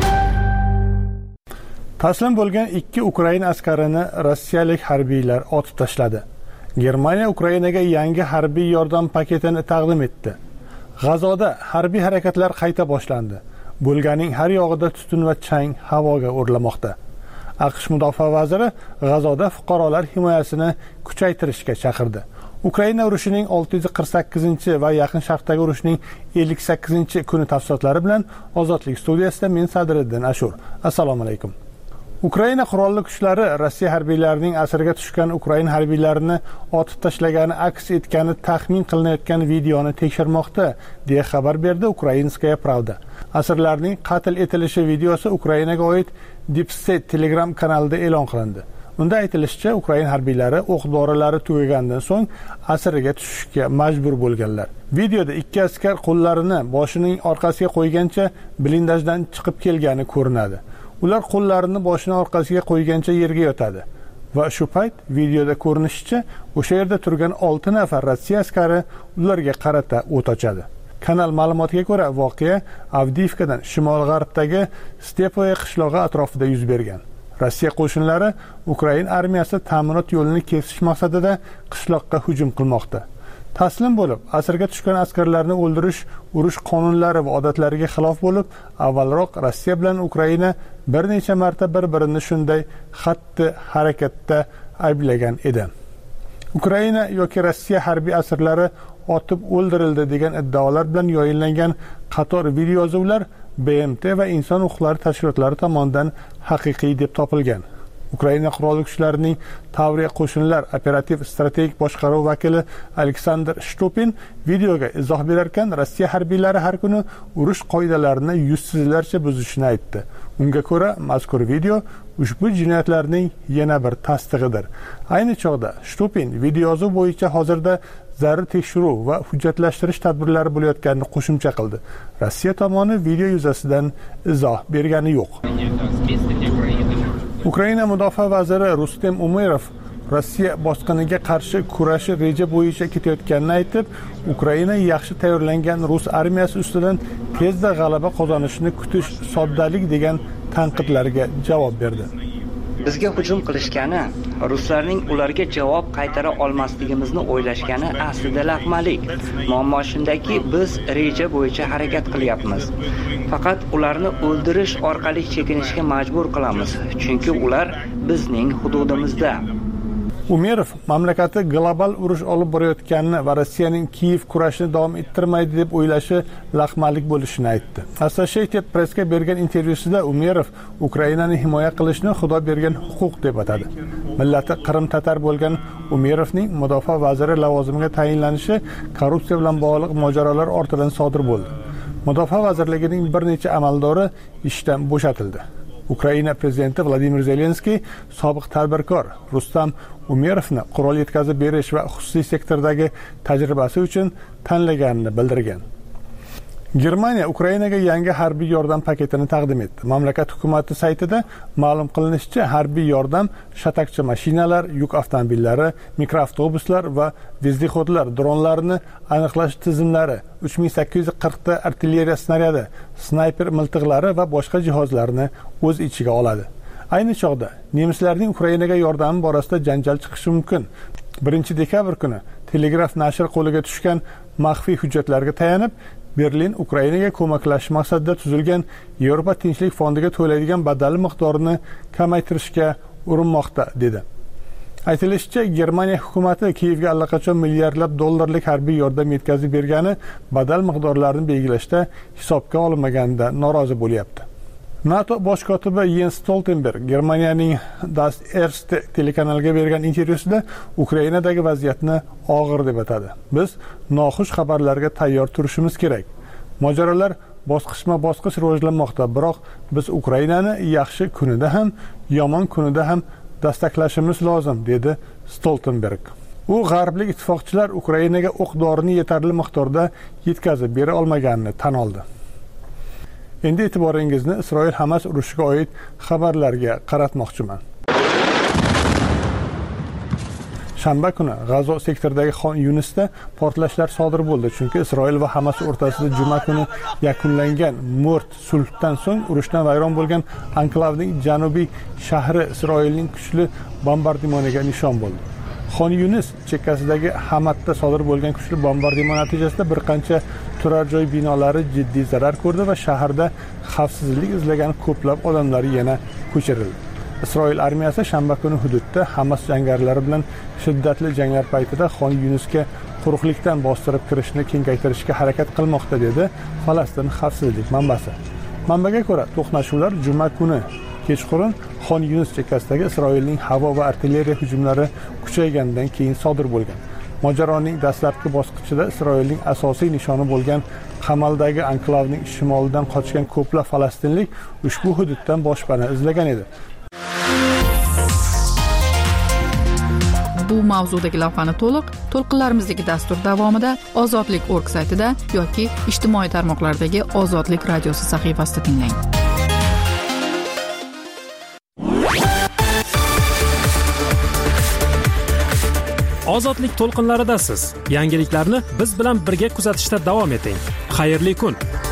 Taslim bo'lgan 2 Ukraina askarini rossiyalik harbiylar otib tashladi. Germaniya Ukrainaga yangi harbiy yordam paketini taqdim etdi. G'azoda harbiy harakatlar qayta boshlandi. Bo'lganing har yog'ida tutun va chang havoga o'rlamoqda. AQSh mudofaa vaziri G'azoda fuqarolar himoyasini kuchaytirishga chaqirdi. Ukraina urushining 648 va Yaqin Sharqdagi urushning 58 kuni tafsilotlari bilan Ozodlik studiyasida men Sadriddin Ashur. Assalomu alaykum. Ukraina qurolli kuchlari Rossiya harbiylarining asirga tushgan Ukraina harbiylarini otib tashlagani aks etgani taxmin qilinayotgan videoni tekshirmoqda, deya xabar berdi Ukrainskaya Pravda. Asirlarning qatl etilishi videosi Ukrainaga oid Deep State Telegram kanalida e'lon qilindi. Unda aytilishicha, Ukraina harbiylari o'q-dorilari tugagandan so'ng asirga tushishga majbur bo'lganlar. Videoda 2 askar qo'llarini boshining orqasiga qo'ygancha blindajdan chiqib kelgani ko'rinadi. Ular qo'llarini boshini orqasiga qo'ygancha yerga yotadi va shu payt videoda ko'rinishicha o'sha yerda turgan 6 nafar Rossiya askari ularga qarata o't ochadi. Kanal ma'lumotiga ko'ra, voqea Avdiivkadan shimol-g'arbdagi Stepoye qishlog'i atrofida yuz bergan. Rossiya qo'shinlari Ukraina armiyasi ta'minot yo'lini kesish maqsadida qishloqqa hujum qilmoqda. Taslim bo'lib, asirga tushgan askarlarni o'ldirish urush qonunlari va odatlariga xilof bo'lib, avvalroq Rossiya bilan Ukraina bir necha marta bir-birini shunday xatti harakatda ayblagan edi. Ukraina yoki Rossiya harbiy asirlari otib o'ldirildi degan iddaolar bilan yoyinlangan qator videoyozuvlar BMT va inson huquqlari tashkilotlari tomonidan haqiqiy deb topilgan. Ukraina qurolli kuchlarining Tavriya qo'shinlar operativ strategik boshqaruv vakili Aleksandr Shtupin videoga izoh berarkan, Rossiya harbiylari har kuni urush qoidalarini yuzsizlarcha buzishini aytdi. Unga ko'ra, mazkur video ushbu jinoyatlarning yana bir tasdig'idir. Ayni chog'da Shtupin videoyozuv bo'yicha hozirda zarur tekshiruv va hujjatlashtirish tadbirlari bo'layotganini qo'shimcha qildi. Rossiya tomoni video yuzasidan izoh bergani yo'q. Ukraina mudofaa vaziri Rustem Umerov Rossiya bosqiniga qarshi kurashish reja bo'yicha ketayotganini aytib, Ukraina yaxshi tayyorlangan rus armiyasi ustidan tezda g'alaba qozonishini kutish soddalik degan tanqidlarga javob berdi. Bizga hujum qilishgani, ruslarning ularga javob qaytara olmasligimizni o'ylashgani aslida laqmalik. Muammo shundaki, biz reja bo'yicha harakat qilyapmiz. Faqat ularni o'ldirish orqali chekinishga majbur qilamiz, chunki ular bizning hududimizda. Umerov mamlakati global urush olib borayotganini va Rossiyaning Kiyev kurashini davom ettirmaydi deb o'ylashi laqmalik bo'lishini aytdi. Associated Press'ga bergan intervyusida Umerov Ukrainani himoya qilishni Xudo bergan huquq deb atadi. Millati Qrim-tatar bo'lgan Umerovning mudofaa vaziri lavozimiga tayinlanishi korrupsiya bilan bog'liq mojarolar ortidan sodir bo'ldi. Mudofaa vazirligining bir necha amaldori ishdan bo'shatildi. Ukraina prezidenti Vladimir Zelenskiy sobiq tadbirkor Rustam Umerovni qurol yetkazib berish va xususiy sektordagi tajribasi uchun tanlaganini bildirgan. Germaniya Ukrainaga yangi harbiy yordam paketini taqdim etdi. Mamlakat hukumati saytida ma'lum qilinishicha, harbiy yordam shatakchi mashinalar, yuk avtomobillari, mikroavtobuslar va vezdihodlar, dronlarni aniqlash tizimlari, 3840 ta artilleriya snaryadi, snayper miltiqlari va boshqa jihozlarni o'z ichiga oladi. Ayni chog'da nemislarning Ukrainaga yordami borasida janjal chiqishi mumkin. 1-dekabr kuni Telegraf nashr qo'liga tushgan maxfiy hujjatlarga tayanib, Berlin Ukrainaga ko'maklashish maqsadida tuzilgan Yevropa tinchlik fondiga to'laydigan badal miqdorini kamaytirishga urinmoqda dedi. Aytilishicha, Germaniya hukumati Kiyevga allaqachon milliardlab dollarlik harbiy yordam yetkazib bergani badal miqdorlarini belgilashda hisobga olinmaganda norozi bo'lyapti. NATO bosh kotibi Jens Stoltenberg Germaniyaning Das Erste telekanaliga bergan intervyusida Ukrainadagi vaziyatni og'ir deb atadi. Biz noxush xabarlarga tayyor turishimiz kerak. Mojarolar bosqichma-bosqich rivojlanmoqda, biroq biz Ukrainani yaxshi kunida ham, yomon kunida ham dastaklashimiz lozim, dedi Stoltenberg. U g'arblik ittifoqchilar Ukrainaga o'q-dorini yetarli miqdorda yetkazib bera olmaganini tan oldi. Endi e'tiboringizni Isroil-Hamas urushiga oid xabarlarga qaratmoqchiman. Shanba kuni G'azo sektoridagi Xon Yunisda portlashlar sodir bo'ldi, chunki Isroil va Hamas o'rtasida juma kuni yakunlangan mo'rt sulhdan so'ng urushdan vayron bo'lgan anklavning janubiy shahri Isroilning kuchli bombardimoniga nishon bo'ldi. Xon Yunis chekkasidagi Hamatda sodir bo'lgan kuchli bombardimon natijasida bir qancha turar joy binolari jiddiy zarar ko'rdi va shaharda xavfsizlik izlagan ko'plab odamlar yana ko'chirildi. Isroil armiyasi shanba kuni hududda Hamas jangarilari bilan shiddatli janglar paytida Xon Yunisga quruqlikdan bostirib kirishni kengaytirishga harakat qilmoqda, dedi Falastin xavfsizlik manbasi. Manbaga ko'ra, to'qnashuvlar juma kuni kechqurun Xon Yunis chekkasidagi Isroilning havo va artilleriya hujumlari kuchaygandan keyin sodir bo'lgan. Mojaroning dastlabki bosqichida Isroilning asosiy nishoni bo'lgan qamaldagi anklavning shimolidan qochgan ko'plab falastinlik ushbu hududdan boshpana izlagan edi. Bu mavzudagi lavhani to'lqinlarimizdagi dastur davomida ozodlik.org saytida yoki ijtimoiy tarmoqlardagi Ozodlik radiosi sahifasida tinglang. Ozodlik to'lqinlaridasiz. Yangiliklarni biz bilan birga kuzatishda davom eting. Xayrli kun.